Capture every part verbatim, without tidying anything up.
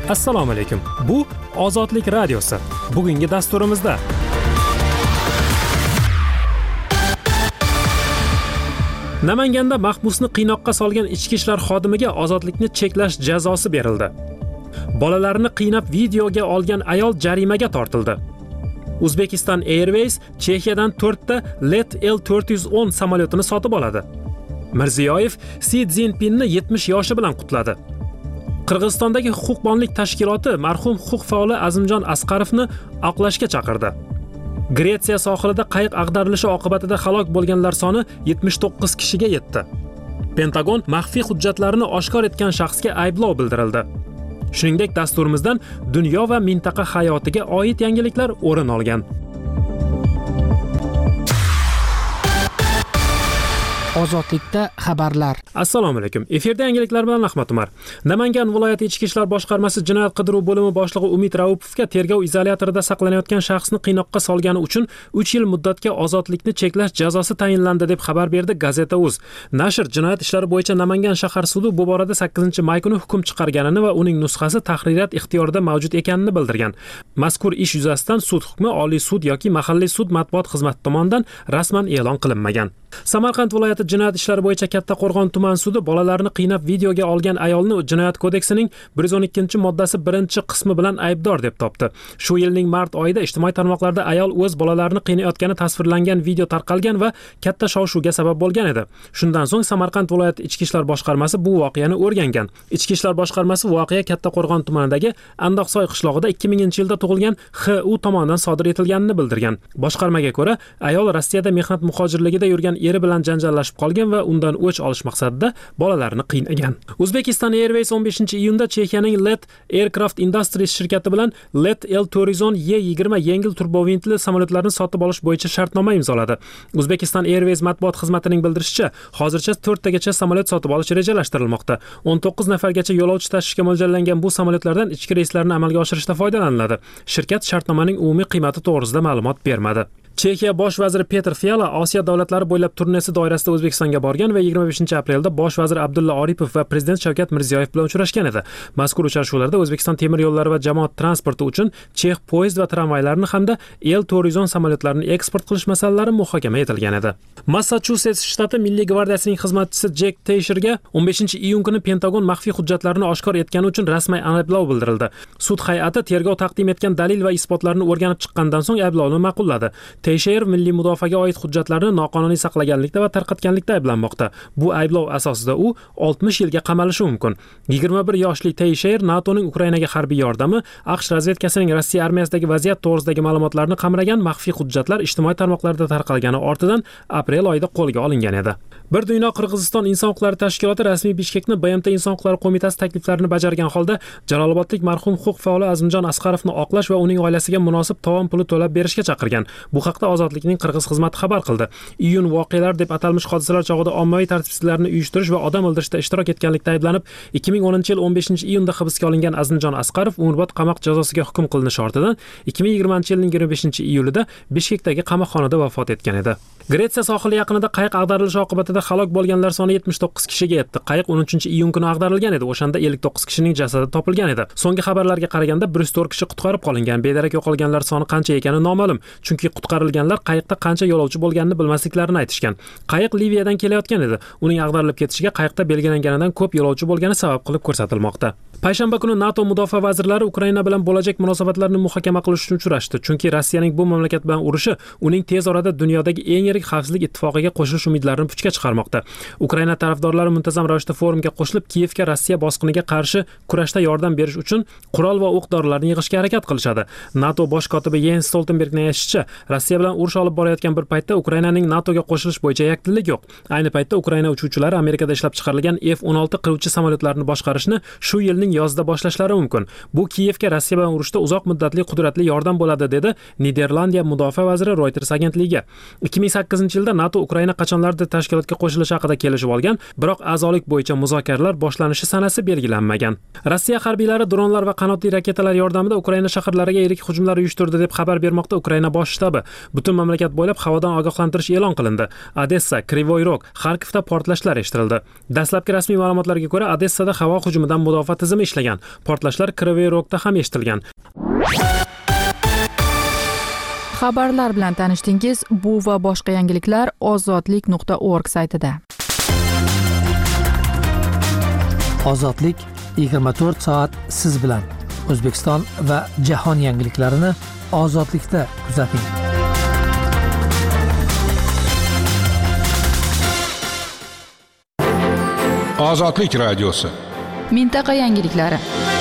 Assalomu alaykum. Bu Ozodlik radiosi. Bugungi dasturimizda Namanganda mahbusni qiynoqqa solgan ichki ishlar xodimiga ozodlikni cheklash jazosi berildi. Bolalarini qiynab videoga olgan ayol jarimaga tortildi. Uzbekistan Airways Chexiyadan to'rtta Let L to'rt yuz o'n samolyotini sotib oladi. Mirziyoyev Si Szinpinni yetmish yoshi bilan qutladi. Qirg'izistondagi huquqbonlik tashkiloti marhum huquq faoli Azimjon Asqarovni oqlashga chaqirdi. Gretsiya sohilida qayiq ag'darilishi oqibatida halok bo'lganlar soni yetmish to'qqiz kishiga yetdi. Pentagon maxfiy hujjatlarini oshkor etgan shaxsga ayblov bildirildi. Shuningdek, dasturimizdan dunyo va mintaqa hayotiga oid yangiliklar o'rin olgan. Ozodlikda xabarlar. Assalomu alaykum. Efirda yangiliklar bilan Ahmad Umar. Namangan viloyati ichki ishlar boshqarmasi jinoyat qidiruv bo'limi boshlig'i Umid Raupovga tergov izolyatorida saqlanayotgan shaxsni qiynoqqa solgani uchun uch yil muddatga ozodlikni cheklash jazosi tayinlandi deb xabar berdi Gazeta.uz. Nashr jinoyat ishlari bo'yicha Namangan shahar sudi bu borada sakkizinchi may kuni hukm chiqarganini va uning nusxasi tahririyat ixtiyorida mavjud ekanini bildirgan. Mazkur ish yuzasidan sud hukmi Oliy sud yoki mahalliy sud matbuot xizmati tomonidan rasman e'lon qilinmagan. Samarqand viloyati jinoyat ishlari bo'yicha Kattaqo'rg'on tuman sudi bolalarini qiynab videoga olgan ayolni Jinoyat kodeksining bir yuz o'n ikkinchi moddasi birinchi qismi bilan aybdor deb topdi. Shu yilning mart oyida ijtimoiy tarmoqlarda ayol o'z bolalarini qiynayotgani tasvirlangan video tarqalgan va katta shov-shuvga sabab bo'lgan edi. Shundan so'ng Samarqand viloyati ichki ishlar boshqarmasi bu voqeani o'rgangan. Ichki ishlar boshqarmasi voqea Kattaqo'rg'on tumanidagi Andoqsoy qishlog'ida ikki minginchi yilda tug'ilgan X U tomonidan sodir etilganini bildirgan. Boshqarmaga ko'ra, ayol Rossiyada mehnat muhojirligida yurgan eri bilan janjallashib qolgan va undan o'ch olish maqsadida bolalarini qiynagan. Uzbekistan Airways o'n beshinchi iyunda Chexiyaning Let Aircraft Industries shirkati bilan Let L to'rt yuz o'n Y yigirma yengil turbovintli samolyotlarni sotib olish bo'yicha shartnoma imzoladi. Uzbekistan Airways matbuot xizmatining bildirishicha, hozircha to'rttagacha samolyot sotib olish rejalashtirilmoqda. o'n to'qqiz nafargacha yo'lovchi tashishga mo'ljallangan bu samolyotlardan ichki reyslarni amalga oshirishda foydalaniladi. Shirkat shartnomaning umumiy qiymati to'g'risida ma'lumot bermadi. Chexiya bosh vaziri Petr Fiala Osiyo davlatlari bo'ylab turnesi doirasida O'zbekistonga borgan va yigirma beshinchi aprelda bosh vazir Abdulla Oripov va prezident Shavkat Mirziyoyev bilan uchrashgan edi. Mazkur uchrashuvlarda O'zbekiston temir yo'llari va jamoat transporti uchun chex poyezd va tramvaylarini hamda L to'rt yuz o'n samolyotlarini eksport qilish masalalari muhokama etilgan edi. Massachusets shtati Milliy gvardiyasining xizmatchisi Jack Teysherga o'n beshinchi iyun kuni Pentagon maxfiy hujjatlarini oshkor etgani uchun rasmiy ayblov bildirildi. Sud hay'ati tergov taqdim etgan dalil va isbotlarni o'rganib chiqqandan so'ng ayblovni ma'qulladi. Teysher milliy mudofaaga oid hujjatlarni noqonuniy saqlaganlikda va tarqatganlikda ayblanmoqda. Bu ayblov asosida u oltmish yilga qamalishi mumkin. yigirma bir yoshli Teysher NATOning Ukrainaga harbiy yordami, AQSh razvedkasining Rossiya armiyasidagi vaziyat to'g'risidagi ma'lumotlarni qamragan maxfiy hujjatlar ijtimoiy tarmoqlarda tarqalgani ortidan aprel oyida qo'lga olingan edi. Bir dunyo Qirg'iziston inson huquqlari tashkiloti rasmiy Bishkekni B M T inson huquqlari qo'mitasi takliflarini bajargan holda Jalolobodlik marhum huquq faoli Azimjon Asqarovni oqlash va uning oilasiga munosib tovon puli to'lab berishga chaqirgan. Bu haqda Ozodlikning Qirg'iz xizmati xabar qildi. Iyun voqealar deb atalmish hodisalar chog'ida ommaviy tartibsizliklarni uyushtirish va odam o'ldirishda ishtirok etganlikda ayblanib, ikki ming o'ninchi yil o'n beshinchi iyunda hibsga olingan Azimjon Asqarov umrbod qamoq jazosiga hukm qilinishi ortidan ikki ming yigirmanchi yilning yigirma beshinchi iyulida Bishkekdagi qamoqxonada vafot etgan edi. Gretsiya sohili yaqinida qayiq ag'darilishi oqibatida halok bo'lganlar soni yetmish to'qqiz kishiga yetdi. Qayiq o'n uchinchi iyun kuni ag'darilgan edi. O'shanda ellik to'qqiz kishining jasadi topilgan edi. So'nggi xabarlarga qaraganda bir yuz to'rt kishi qutqarib qolingan. Bedarak yo'qolganlar soni qancha ekani noma'lum, chunki qutqarilganlar qayiqda qancha yo'lovchi bo'lganini bilmasliklarini aytishgan. Qayiq Liviyadan kelayotgan edi. Uning ag'darilib ketishiga qayiqda belgilanganidan ko'p yo'lovchi bo'lgani sabab qilib ko'rsatilmoqda. Payshanba kuni NATO mudofaa vazirlari Ukraina bilan bo'lajak munosabatlarni muhokama qilish uchun uchrashdi, chunki Rossiyaning bu mamlakat bilan urushi uning tez orada dunyodagi eng yirik xavfsizlik ittifoqiga qo'shilish umidlarini puchga chiqarmoqda. Ukraina tarafdorlari muntazam ravishda forumga qo'shilib, Kiyevga Rossiya bosqiniga qarshi kurashda yordam berish uchun qurol va o'q-dorilarni yig'ishga harakat qilishadi. NATO bosh kotibi Jens Stoltenbergning aytishicha, Rossiya bilan urush olib borayotgan bir paytda Ukrainaning NATOga qo'shilish bo'yicha yakdillik yo'q. Ayni paytda Ukraina uchuvchilari Amerikada ishlab chiqarilgan F o'n olti qiruvchi samolyotlarini boshqarishni shu yilning yozida boshlashlari mumkin. Bu Kiyevga Rossiya bilan urushda uzoq muddatli qudratli yordam bo'ladi, dedi Niderlandiya mudofaa vaziri Reuters agentligiga. ikki ming sakkizinchi yilda NATO Ukraina qachonlarda tashkilotga qo'shilishi haqida kelishib olgan, biroq a'zolik bo'yicha muzokaralar boshlanishi sanasi belgilanmagan. Rossiya harbiylari dronlar va qanotli raketalar yordamida Ukraina shaharlariga yirik hujumlar uyushtirdi deb xabar bermoqda Ukraina bosh shtabi. Butun mamlakat bo'ylab havodan ogohlantirish e'lon qilindi. Odessa, Krivoy Rog, Xarkovda portlashlar eshitildi. Dastlabki rasmiy ma'lumotlarga ko'ra, Odessada havo hujumidan mudofaa tizimi ishlagan. Portlashlar Krivoy Rogda ham eshitilgan. Xabarlar bilan tanishdingiz. Bu va boshqa yangiliklar ozodlik nuqta org saytida. Ozodlik yigirma to'rt soat siz bilan. O'zbekiston va jahon yangiliklarini ozodlikda kuzating. Ozodlik radiosi. Mintaqa yangiliklari.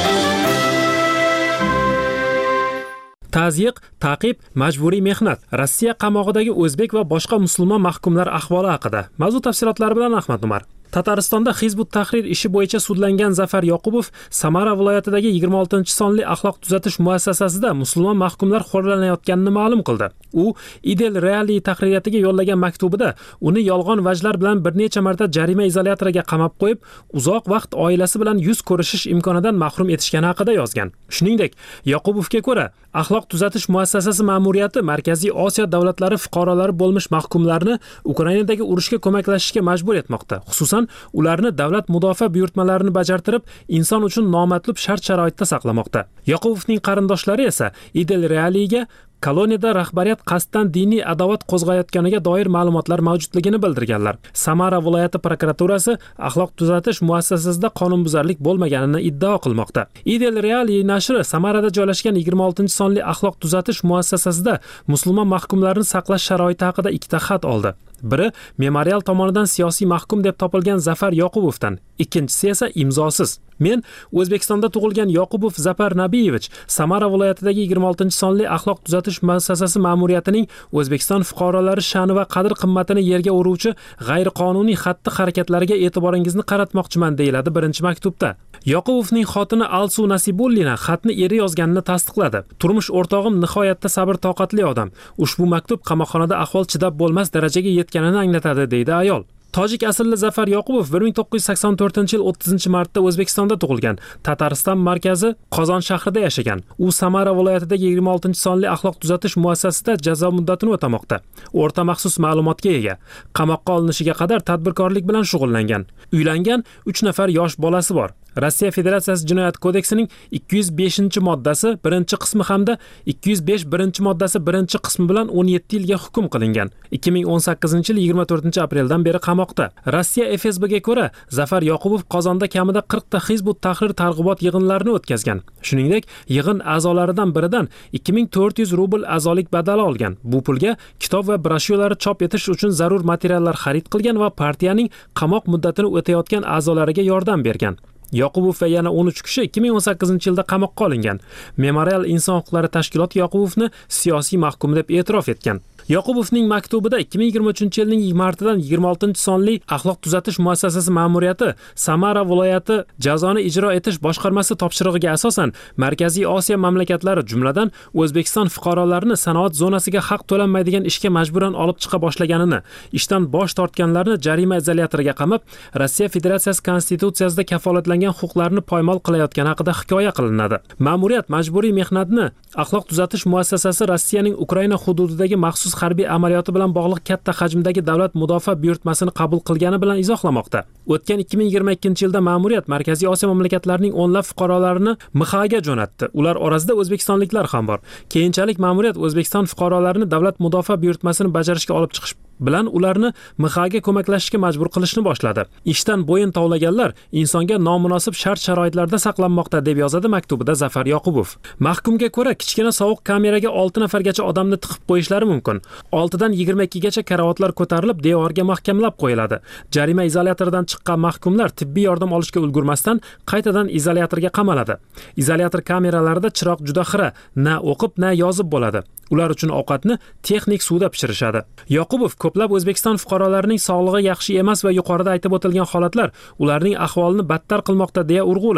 Tazyiq, ta'qib, majburiy mehnat, Rossiya qamog'idagi o'zbek va boshqa musulmon mahkumlar ahvoli haqida. Mavzu tafsilotlari bilan Ahmad Umar. Tataristonda Hizbut Tahrir ishi bo'yicha sudlangan Zafar Yoqubov Samara viloyatidagi yigirma oltinchi sonli axloq tuzatish muassasasida musulmon mahkumlar xo'rlanayotganini ma'lum qildi. U Idel Reali tahririyatiga yo'llagan maktubida uni yolg'on vajlar bilan bir necha marta jarima izolyatoriga qamab qo'yib, uzoq vaqt oilasi bilan yuz ko'rishish imkonidan mahrum etishgani haqida yozgan. Shuningdek, Yoqubovga ko'ra, axloq tuzatish muassasasi ma'muriyati Markaziy Osiyo davlatlari fuqarolari bo'lmish mahkumlarni Ukrainadagi urushga ko'maklashishga majbur etmoqda. Xususan ularni davlat mudofaa buyurtmalarini bajartirib, inson uchun nomatlub shart-sharoitda saqlamoqda. Yoqubovning qarindoshlari esa Idel Realiga koloniyada rahbariyat qasddan diniy adovat qo'zg'ayotganiga doir ma'lumotlar mavjudligini bildirganlar. Samara viloyati prokuraturasi axloq tuzatish muassasasida qonunbuzarlik bo'lmaganini iddao qilmoqda. Idel Reali nashri Samarada joylashgan yigirma oltinchi sonli axloq tuzatish muassasasida musulmon mahkumlarni saqlash sharoiti haqida ikkita xat oldi. Biri memorial tomonidan siyosiy mahkum deb topilgan Zafar Yoqubovdan, ikkinchisi esa imzosiz. Men O'zbekistonda tug'ilgan Yoqubov Zapar Nabiyevich Samara viloyatidagi yigirma oltinchi sonli axloq tuzatish muassasasi ma'muriyatining O'zbekiston fuqarolari sha'ni va qadr-qimmatini yerga uruvchi g'ayriqonuniy xatti-harakatlariga e'tiboringizni qaratmoqchiman, deyiladi birinchi maktubda. Yoqubovning xotini Alsu Nasibullina xatni eri yozganini tasdiqladi. Turmush o'rtog'im nihoyatda sabr-toqatli odam. Ushbu maktub qamoqxonada ahvol chidab bo'lmas darajaga yetganini anglatadi, deydi ayol. Tojik aslli Zafar Yoqubov bir ming to'qqiz yuz sakson to'rtinchi yil o'ttizinchi martda O'zbekistonda tug'ilgan. Tatariston markazi Qozon shahrida yashagan. U Samara viloyatidagi yigirma oltinchi sonli axloq tuzatish muassasasida jazo muddatini o'tamoqda. O'rta maxsus ma'lumotga ega. Qamoqqa olinishiga qadar tadbirkorlik bilan shug'ullangan. Uylangan, uch nafar yosh bolasi bor. Rossiya Federatsiyasi Jinoyat kodeksining ikki yuz beshinchi moddasi birinchi qismi hamda ikki yuz besh birinchi moddasi birinchi qismi bilan o'n yetti yilga hukm qilingan. ikki ming o'n sakkizinchi yil yigirma to'rtinchi apreldan beri qamoqda. Rossiya F S Bga ko'ra, Zafar Yoqubov Qozonda kamida qirq ta Hizbut Tahrir targ'ibot yig'inlarini o'tkazgan. Shuningdek, yig'in a'zolaridan biridan ikki ming to'rt yuz rubl a'zolik badali olgan. Bu pulga kitob va broshyuralar chop etish uchun zarur materiallar xarid qilgan va partiyaning qamoq muddatini o'tayotgan a'zolariga yordam bergan. Yoqubov va yana o'n uch kishi ikki ming o'n sakkizinchi yilda qamoqqa olingan. Memorial inson huquqlari tashkiloti Yoqubovni siyosiy mahkum deb e'tirof etgan. Yoqubovning maktubida ikki ming yigirma uchinchi yilning martidan yigirma oltinchi sonli axloq tuzatish muassasasi ma'muriyati Samara viloyati jazoni ijro etish boshqarmasi topshirig'iga asosan Markaziy Osiyo mamlakatlari, jumladan O'zbekiston fuqarolarini sanoat zonasiga haq to'lanmaydigan ishga majburan olib chiqa boshlaganini, ishdan bosh tortganlarni jarima izolyatoriga qamab, Rossiya Federatsiyasi konstitutsiyasida kafolatlangan huquqlarni poymol qilayotgani haqida hikoya qilinadi. Ma'muriyat majburiy mehnatni axloq tuzatish muassasasi Rossiyaning Ukraina hududidagi maxsus harbiy amaliyoti bilan bog'liq katta hajmdagi davlat mudofaa buyurtmasini qabul qilgani bilan izohlamoqda. O'tgan ikki ming yigirma ikkinchi yilda ma'muriyat Markaziy Osiyo mamlakatlarining o'nlab fuqarolarini M X Aga jo'natdi. Ular orasida o'zbekistonliklar ham bor. Keyinchalik ma'muriyat O'zbekiston fuqarolarini davlat mudofaa buyurtmasini bajarishga olib chiqish bilan ularni M X Aga ko'maklashishga majbur qilishni boshladi. Ishdan bo'yin tovlaganlar insonga nomunosib shart-sharoitlarda saqlanmoqda, deb yozadi maktubida Zafar Yoqubov. Mahkumga ko'ra, kichkina sovuq kameraga olti nafargacha odamni tiqib qo'yishlari mumkin. oltidan yigirma ikkigacha karavotlar ko'tarilib, devorga mahkamlab qo'yiladi. Jarima izolyatoridan chiqqan mahkumlar tibbiy yordam olishga ulgurmasdan qaytadan izolyatorga qamaladi. Izolyator kameralarida chiroq juda xira, na o'qib, na yozib bo'ladi. Ular uchun ovqatni texnik suvda pishirishadi. Yoqubov ko'plab O'zbekiston fuqarolarining sog'lig'i yaxshi emas va yuqorida aytib o'tilgan holatlar ularning ahvolini battar qilmoqda deya urg'ulagan.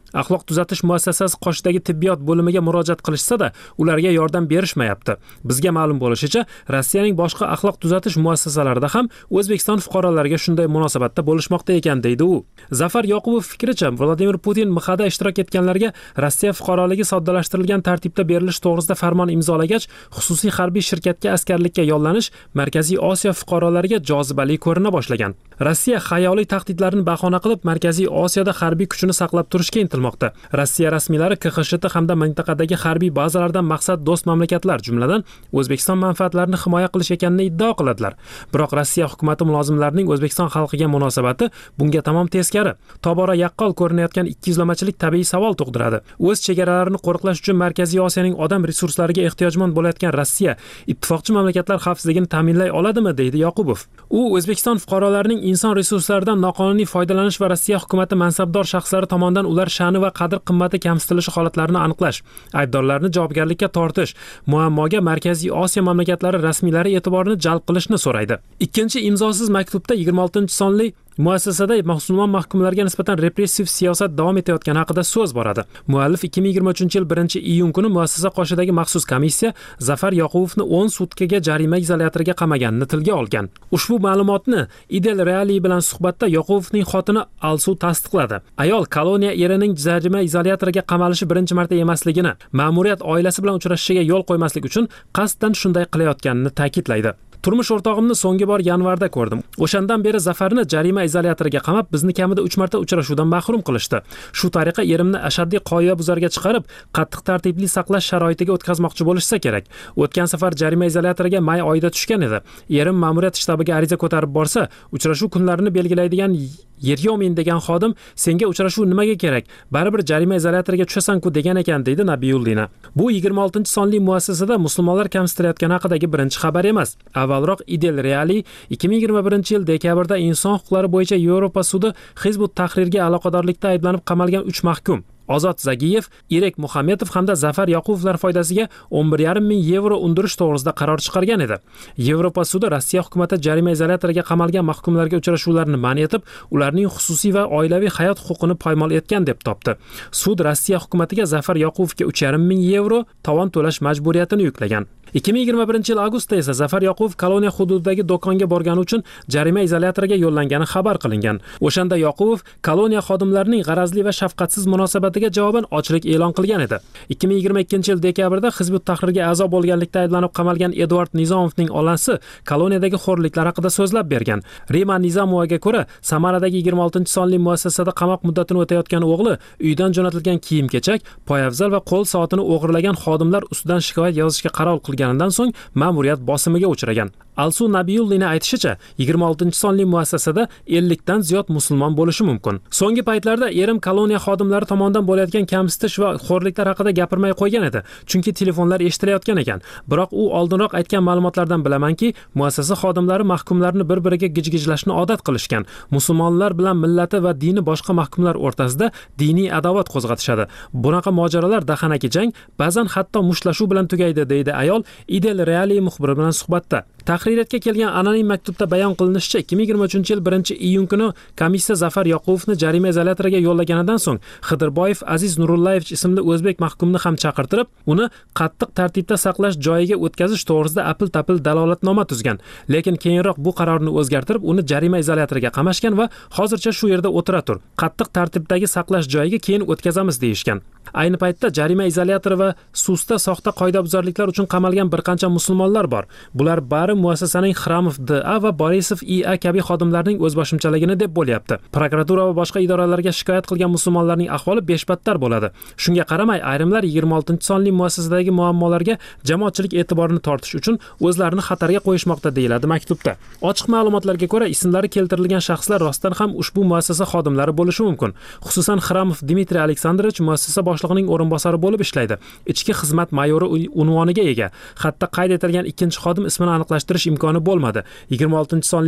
Axloq tuzatish muassasasi qoshidagi tibbiyot bo'limiga murojaat qilishsa-da, ularga yordam berishmayapti. Bizga ma'lum bo'lishicha, Rossiyaning boshqa axloq tuzatish muassasalarida ham O'zbekiston fuqarolariga shunday munosabatda bo'lishmoqda ekan, deydi u. Zafar Yoqubov fikricha, Vladimir Putin M X da ishtirok etganlarga Rossiya fuqaroligi soddalashtirilgan tartibda berilishi to'g'risida farmon imzolagach, xususiy harbiy shirkatga askarlikka yollanish Markaziy Osiyo fuqarolariga jozibali ko'rina boshlagan. Rossiya xayoliy tahdidlarni bahona qilib Markaziy Osiyoda harbiy kuchini saqlab turishga intilmoqda. Rossiya rasmiylari K X S H hamda mintaqadagi harbiy bazalardan maqsad do'st mamlakatlar, jumladan O'zbekiston manfaatlarini himoya qilish ekanini iddao qiladilar. Biroq Rossiya hukumatı mulozimlarining O'zbekiston xalqiga munosabati bunga tamom teskari. Tobora yaqqol ko'rinayotgan ikkiyuzlamachilik tabiiy savol tug'diradi. O'z chegaralarini qo'riqlash uchun Markaziy Osiyoning odam resurslariga ehtiyojmand bo'layotgan Rossiya ittifoqchi mamlakatlar xavfsizligini ta'minlay oladimi, deydi Yoqubov. U O'zbekiston fuqarolarining inson resurslaridan noqonuniy foydalanish va Rossiya hukumatı mansabdor shaxslari tomonidan ular sha'ni va qadr-qimmati kamsitilishi holatlarini aniqlash, aybdorlarni javobgarlikka tortish, muammoga Markaziy Osiyo mamlakatlari rasmiylari e'tiborini jalb qilishni so'raydi. Ikkinchi imzosiz maktubda yigirma oltinchi sonli muassasada musulmon mahkumlarga nisbatan repressiv siyosat davom etayotgani haqida so'z boradi. Muallif ikki ming yigirma uchinchi yil birinchi iyun kuni muassasa qoshidagi maxsus komissiya Zafar Yoqubovni o'n sutkaga jarima izolyatoriga qamaganini tilga olgan. Ushbu ma'lumotni Idel Reali bilan suhbatda Yoqubovning xotini Alsu tasdiqladi. Ayol koloniya erining jarima izolyatoriga qamalishi birinchi marta emasligini, ma'muriyat oilasi bilan uchrashishiga yo'l qo'ymaslik uchun qasddan shunday qilayotganini ta'kidlaydi. Turmush o'rtog'imni so'nggi bor yanvarda ko'rdim. O'shandan beri Zafarni jarima izolyatoriga qamab, bizni kamida uch marta uchrashuvdan mahrum qilishdi. Shu tariqa erimni ashaddiy qoidabuzarga chiqarib, qattiq tartibli saqlash sharoitiga o'tkazmoqchi bo'lishsa kerak. O'tgan safar jarima izolyatoriga may oyida tushgan edi. Erim ma'muriyat shtabiga ariza ko'tarib borsa, uchrashuv kunlarini belgilaydigan Yeryomin degan xodim senga uchrashuv nimaga kerak? Baribir jarima izolyatoriga tushasan-ku degan ekan, deydi Nabiyullina. Bu yigirma oltinchi sonli muassasada musulmonlar kamsitilayotgani haqidagi birinchi xabar emas. Avvalroq Idel Reali ikki ming yigirma birinchi yil dekabrda inson huquqlari bo'yicha Yevropa sudi Hizbut Tahrirga aloqadorlikda ayblanib qamalgan uch mahkum Ozod Zagiyev, Irek Muhamedov hamda Zafar Yoqubovlar foydasiga o'n bir yarim ming yevro undirish to'g'risida qaror chiqargan edi. Yevropa sudi Rossiya hukumatı jarima izolyatoriga qamalgan mahkumlarga uchrashuvlarni man etib, ularning xususiy va oilaviy hayot huquqini poymol etgan deb topdi. Sud Rossiya hukumatiga Zafar Yoqubovga uch yarim ming yevro tovon to'lash majburiyatini yuklagan. ikki ming yigirma birinchi yil avgustda esa Zafar Yoqubov koloniya hududidagi do'konga borgani uchun jarima izolyatoriga yo'llangani xabar qilingan. O'shanda Yoqubov koloniya xodimlarining g'arazli va shafqatsiz munosabatiga javoban ochlik e'lon qilgan edi. ikki ming yigirma ikkinchi yil dekabrda Hizbut Tahrirga a'zo bo'lganlikda ayblanib qamalgan Eduard Nizomovning onasi koloniyadagi xo'rliklar haqida so'zlab bergan. Rima Nizomovaga ko'ra, Samaradagi yigirma oltinchi sonli muassasada qamoq muddatini o'tayotgan o'g'li uydan jo'natilgan kiyim-kechak, poyabzal va qo'l soatini o'g'irlagan xodimlar ustidan shikoyat yozishga qaror qilganidan so'ng ma'muriyat bosimiga uchragan. Alsu Nabiyullina aytishicha, yigirma oltinchi sonli muassasada ellik dan ziyod musulmon bo'lishi mumkin. So'nggi paytlarda erim koloniya xodimlari tomonidan bo'layotgan kamsitish va xo'rliklar haqida gapirmay qo'ygan edi, chunki telefonlar eshitilayotgan ekan. Biroq u oldinroq aytgan ma'lumotlardan bilamanki, muassasa xodimlari mahkumlarni bir-biriga gijgijlashni odat qilishgan. Musulmonlar bilan millati va dini boshqa mahkumlar o'rtasida diniy adovat qo'zg'atishadi. Bunaqa mojarolar dahanaki jang, ba'zan hatto mushlashuv bilan tugaydi, deydi ayol Idel Reali muxbiri bilan suhbatda. Tahririyatga kelgan anonim maktubda bayon qilinishicha, ikki ming yigirma uchinchi yil birinchi iyun kuni komissiya Zafar Yoqubovni jarima izolyatoriga yo'llaganidan so'ng Xidirboyev Aziz Nurullayevich ismli o'zbek mahkumni ham chaqirtirib, uni qattiq tartibda saqlash joyiga o'tkazish to'g'risida apil-tapil dalolatnoma tuzgan. Lekin keyinroq bu qarorni o'zgartirib, uni jarima izolyatoriga qamashgan va hozircha shu yerda o'tira tur. Qattiq tartibdagi saqlash joyiga keyin o'tkazamiz deyishgan. Ayni paytda jarima izolyatori va susda soxta qoidabuzarliklar uchun qamalgan bir qancha musulmonlar bor. Bular bari muassasaning Xramov D A va Borisov I A kabi xodimlarning o'zboshimchaligini deb bo'lyapti. Prokuratura va boshqa idoralarga shikoyat qilgan musulmonlarning ahvoli beshbattar bo'ladi. Shunga qaramay, ayrimlar yigirma oltinchi sonli muassasadagi muammolarga jamoatchilik e'tiborini tortish uchun o'zlarini xatarga qo'yishmoqda, deyiladi maktubda. Ochiq ma'lumotlarga ko'ra, ismlari keltirilgan shaxslar rostdan ham ushbu muassasa xodimlari bo'lishi mumkin. Xususan Xramov Dmitriy Aleksandrovich muassasa boshlig'ining o'rinbosari bo'lib ishlaydi. Ichki xizmat mayori unvoniga ega. Xatda qayd etilgan ikkinchi xodim ismini aniqlashtirish imkoni bo'lmadi. yigirma oltinchi sonli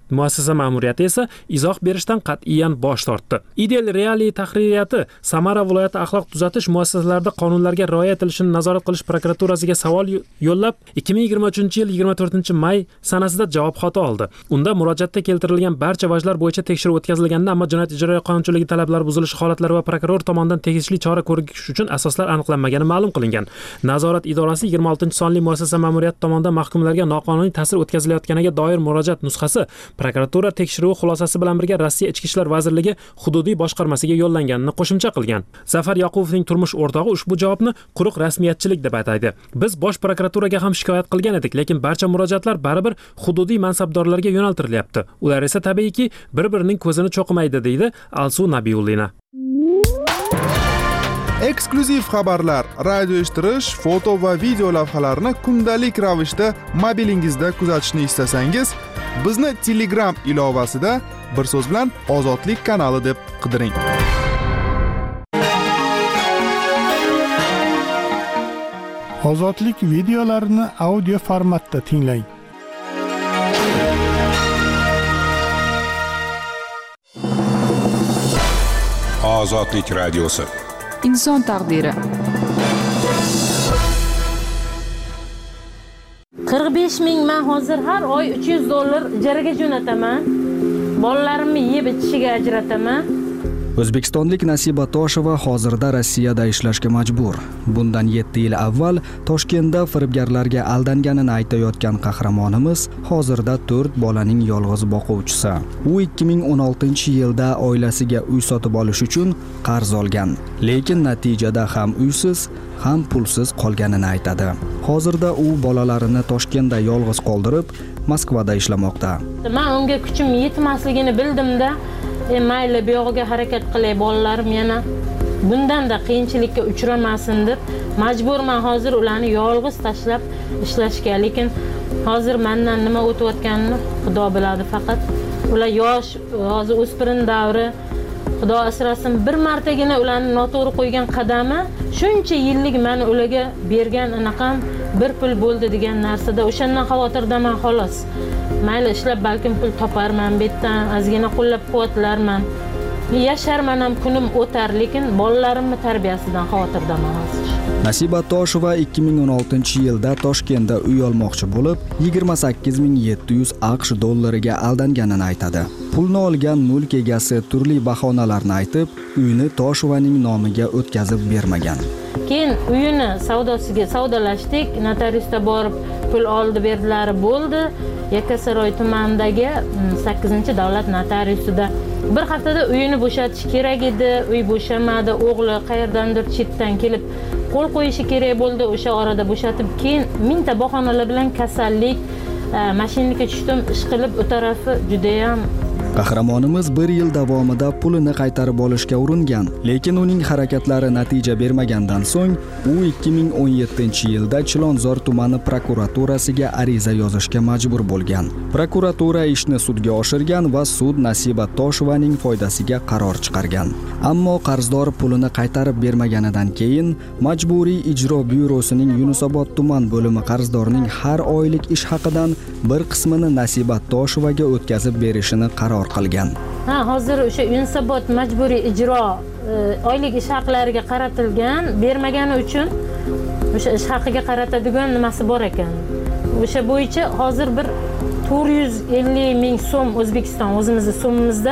Muassasa ma'muriyati esa izoh berishdan qat'iyan bosh tortdi. Ideal Reali tahririyati Samara viloyati axloq tuzatish muassasalarida qonunlarga rioya etilishini nazorat qilish prokuraturasiga savol yo'llab ikki ming yigirma uchinchi yil yigirma to'rtinchi may sanasida javob xati oldi. Unda murojaatda keltirilgan barcha vajlar bo'yicha tekshiruv o'tkazilganda, ammo jinoyat ijroiya qonunchiligi talablari buzilishi holatlari va prokuror tomonidan tegishli chora ko'rish uchun asoslar aniqlanmagani ma'lum qilingan. Nazorat idorasi yigirma oltinchi sonli muassasa ma'muriyati tomonidan mahkumlarga noqonuniy ta'sir o'tkazilayotganiga doir murojaat nusxasi prokuratura tekshiruvi xulosasi bilan birga Rossiya Ichki ishlar vazirligi hududiy boshqarmasiga yo'llanganini qo'shimcha qilgan. Zafar Yoqubovning turmush o'rtog'i ushbu javobni quruq rasmiyatchilik deb ataydi. Biz bosh prokuraturaga ham shikoyat qilgan edik, lekin barcha murojaatlar baribir hududiy mansabdorlarga yo'naltirilyapti. Ular esa tabiiyki bir-birining ko'zini cho'qimaydi, deydi Alsu Nabiyullina. Eksklyuziv xabarlar, radio eshittirish, foto va video lavhalarni kundalik ravishda mobilingizda kuzatishni istasangiz, bizni Telegram ilovasida bir so'z bilan Ozodlik kanali deb qidiring. Ozodlik videolarini audio formatda tinglang. Ozodlik radiosi. Inson taqdiri. qirq besh ming men hozir har oy uch yuz dollar ijaraga jo'nataman. Bolalarimni yeb ichishiga ajrataman. O'zbekistonlik Nasiba Tosheva hozirda Rossiyada ishlashga majbur. Bundan yetti yil avval Toshkentda firibgarlarga aldanganini aytayotgan qahramonimiz hozirda to'rt bolaning yolg'iz boquvchisi. U ikki ming o'n oltinchi yilda oilasiga uy sotib olish uchun qarz olgan, lekin natijada ham uysiz, ham pulsiz qolganini aytadi. Hozirda u bolalarini Toshkentda yolg'iz qoldirib, Moskvada ishlamoqda. Men unga kuchim yetmasligini bildimda, E mayli bu yo'g'iga harakat qilay, bolalarim yana bundan-da qiyinchilikka uchramasin deb majburman hozir ularni yolg'iz tashlab ishlashga. Lekin hozir mendan nima o'tayotganini Xudo biladi faqat. Ular yosh, hozir o'spirin davri. Xudo asrasin, bir martagina ularni noto'g'ri qo'ygan qadami shuncha yillik meni ularga bergan anaqam bir pul bo'ldi degan narsada o'shandan xavotirdaman xolos. Mayli ishlab balkim pul toparman, bu yerdan ozgina qo'llab-quvvatlarman. Yasharman ham, kunim o'tar, lekin bolalarimning tarbiyasidan xavotirdaman hozir. Nasiba Tosheva ikki ming o'n oltinchi yilda Toshkentda uy olmoqchi bo'lib, yigirma sakkiz ming yetti yuz aqsh dollariga aldanganini aytadi. Pulni olgan mulk egasi turli bahonalarni aytib, uyni Toshevaning nomiga o'tkazib bermagan. Keyin uyini savdosiga savdolashdik, notariusda borib pul oldi berdilar, bo'ldi. Yakkasaroy tumanidagi sakkizinchi davlat notariusida bir haftada uyini bo'shatish kerak edi. Uy bo'shamadi, o'g'li qayerdandir chetdan kelib qo'l qo'yishi kerak bo'ldi. O'sha orada bo'shatib, keyin mingta bahonalar bilan kasallik, mashinlikka tushdim, ish qilib, u tarafi juda ham. Qahramonimiz bir yil davomida pulini qaytarib olishga uringan, lekin uning harakatlari natija bermagandan so'ng u ikki ming o'n yettinchi yilda Chilonzor tumani prokuraturasiga ariza yozishga majbur bo'lgan. Prokuratura ishni sudga oshirgan va sud Nasiba Toshevaning foydasiga qaror chiqargan. Ammo qarzdor pulini qaytarib bermaganidan keyin Majburiy ijro byurosining Yunusobod tuman bo'limi qarzdorning har oylik ish haqidan bir qismini Nasiba Toshevaga o'tkazib berishini qaror qilgan. Ha, hozir o'sha Yunusobod majburiy ijro e, oylik ish haqlariga qaratilgan, bermagani uchun o'sha ish haqiga qaratadigan nimasi bor ekan. O'sha bo'yicha hozir bir to'rt yuz ellik ming so'm O'zbekiston o'zimizning so'mimizda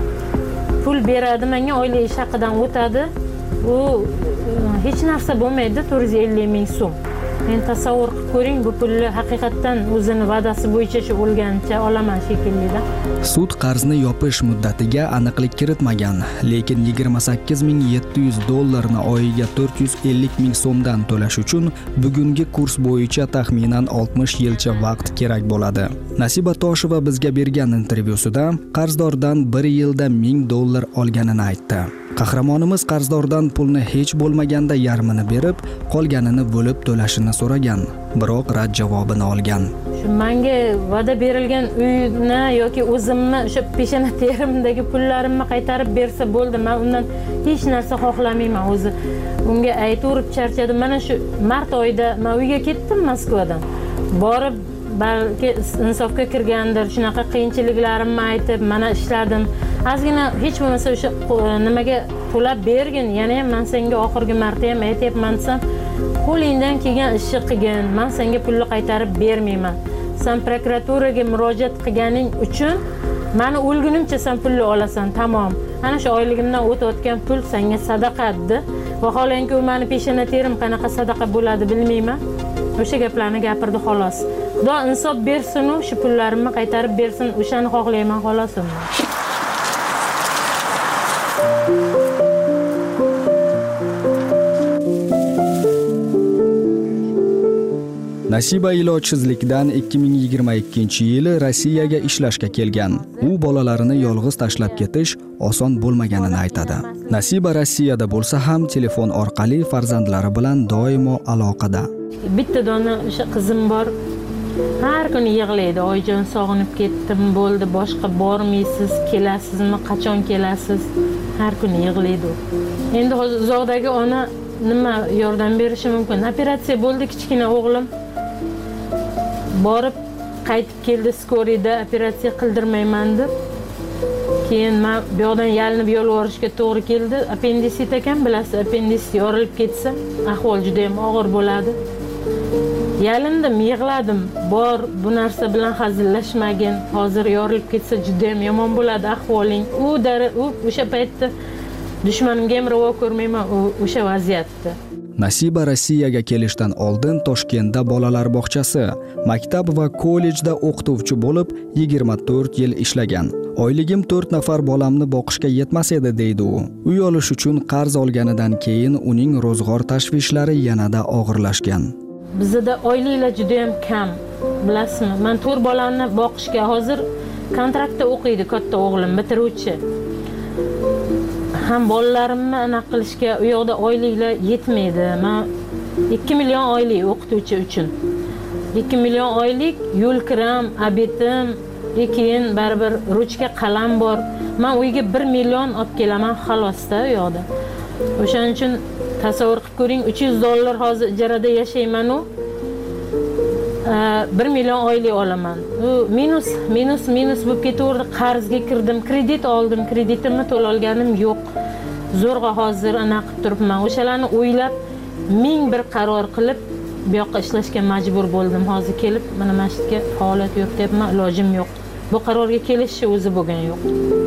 pul beradi, menga oylik ish haqidan o'tadi. U hech narsa bo'lmaydi, to'rt yuz ellik ming so'm. Men tasavvur qilib ko'ring, bu pulni haqiqatan o'zini va'dasi bo'yicha shu o'lgancha olaman shekilli-da. Sud qarzni yopish muddatiga aniqlik kiritmagan, lekin yigirma sakkiz ming yetti yuz dollarni oyiga to'rt yuz ellik ming so'mdan to'lash uchun bugungi kurs bo'yicha taxminan oltmish yilcha vaqt kerak bo'ladi. Nasiba Tosheva bizga bergan intervyusida qarzdordan bir yilda ming dollar olganini aytdi. Qahramonimiz qarzdordan pulni hech bo'lmaganda yarmini berib, qolganini bo'lib to'lashini so'ragan, biroq rad javobini olgan. Shu menga va'da berilgan uyni yoki o'zimni o'sha peshana terimdagi pullarimni qaytarib bersa bo'ldi. Men undan hech narsa xohlamayman o'zi. Unga aytib charchadim. Mana shu mart oyida men uyga ketdim Moskvadan. Borib balki insofga kirgandir, shunaqa qiyinchiliklarimni aytib mana ishladim, ozgina hech bo'lmasa o'sha nimaga to'lab bergin, yana ham men senga oxirgi marta ham aytyapman desam, qo'lingdan kelgan ishni qilgin, men senga pulni qaytarib bermayman, sen prokuraturaga murojaat qilganing uchun meni o'lgunimcha sen pulni olasan, tamom, ana shu oyligimdan o'tayotgan pul senga sadaqa dedi. Vaholanki u meni peshona terim qanaqa sadaqa bo'ladi bilmayman. O'sha gaplarni gapirdi xolos. Xudo insof bersin, shu pullarimni qaytarib bersin, o'shani xohlayman xolos. Nasiba ilojsizlikdan ikki ming yigirma ikkinchi yili Rossiyaga ishlashga kelgan. U bolalarini yolg'iz tashlab ketish oson bo'lmaganini aytadi. Nasiba Rossiyada bo'lsa ham telefon orqali farzandlari bilan doimo aloqada. Bitta dona o'sha qizim bor. Har kuni yig'laydi. Oyjon sog'inib ketdim, bo'ldi, boshqa bormaysiz, kelasizmi, qachon kelasiz? Har kuni yig'laydi. Endi hozir uzoqdagi ona nima yordam berishi mumkin? Operatsiya bo'ldi kichkina o'g'lim. Borib qaytib keldi skorida, operatsiya qildirmayman deb. Keyin men bu yoqdan yalinib yolvorishga to'g'ri keldi. Appendisit ekan, bilasiz, appendisit yorilib ketsa, ahvol juda ham og'ir bo'ladi. Yalindim, yig'ladim. Bor, bu narsa bilan hazillashmagin. Hozir yorilib ketsa juda ham yomon bo'ladi ahvoling. U u o'sha paytda dushmanimga ham ravo ko'rmayman o'sha vaziyatda. Nasiba Rossiyaga kelishdan oldin Toshkentda bolalar bog'chasi, maktab va kollejda o'qituvchi bo'lib yigirma to'rt yil ishlagan. Oyligim to'rt nafar bolamni boqishga yetmas edi deydi u. Uy olish uchun qarz olganidan keyin uning ro'zg'or tashvishlari yanada og'irlashgan. Bizda oyliklar juda ham kam, bilasizmi? Men to'rt bolani boqishga hozir kontraktda o'qiydi katta o'g'lim, bitiruvchi. Ham bolalarimni anaqa qilishga u yoqda oyliklar yetmaydi. Men ikki million oylik o'qituvchi uchun. ikki million oylik yo'l kiram, obetim, keyin baribir ruchka qalam bor. Men uyga bir million olib kelaman xalosda u yoqda. O'shaning uchun tasavvur qilib ko'ring, uch yuz dollar hozir ijarada yashayman u. bir million oylik olaman. U minus, minus, minus bo'lib ketaverdi. Qarzga kirdim, kredit oldim, kreditimni to'la olganim yo'q. Zo'rg'a hozir anaqa qilib turibman. O'shalarni o'ylab, ming bir qaror qilib, bu yoqqa ishlashga majbur bo'ldim. Hozir kelib, mana masjidga faoliyat yurityapman, ilojim yo'q. Bu qarorga kelishni o'zi bo'lgan yo'q.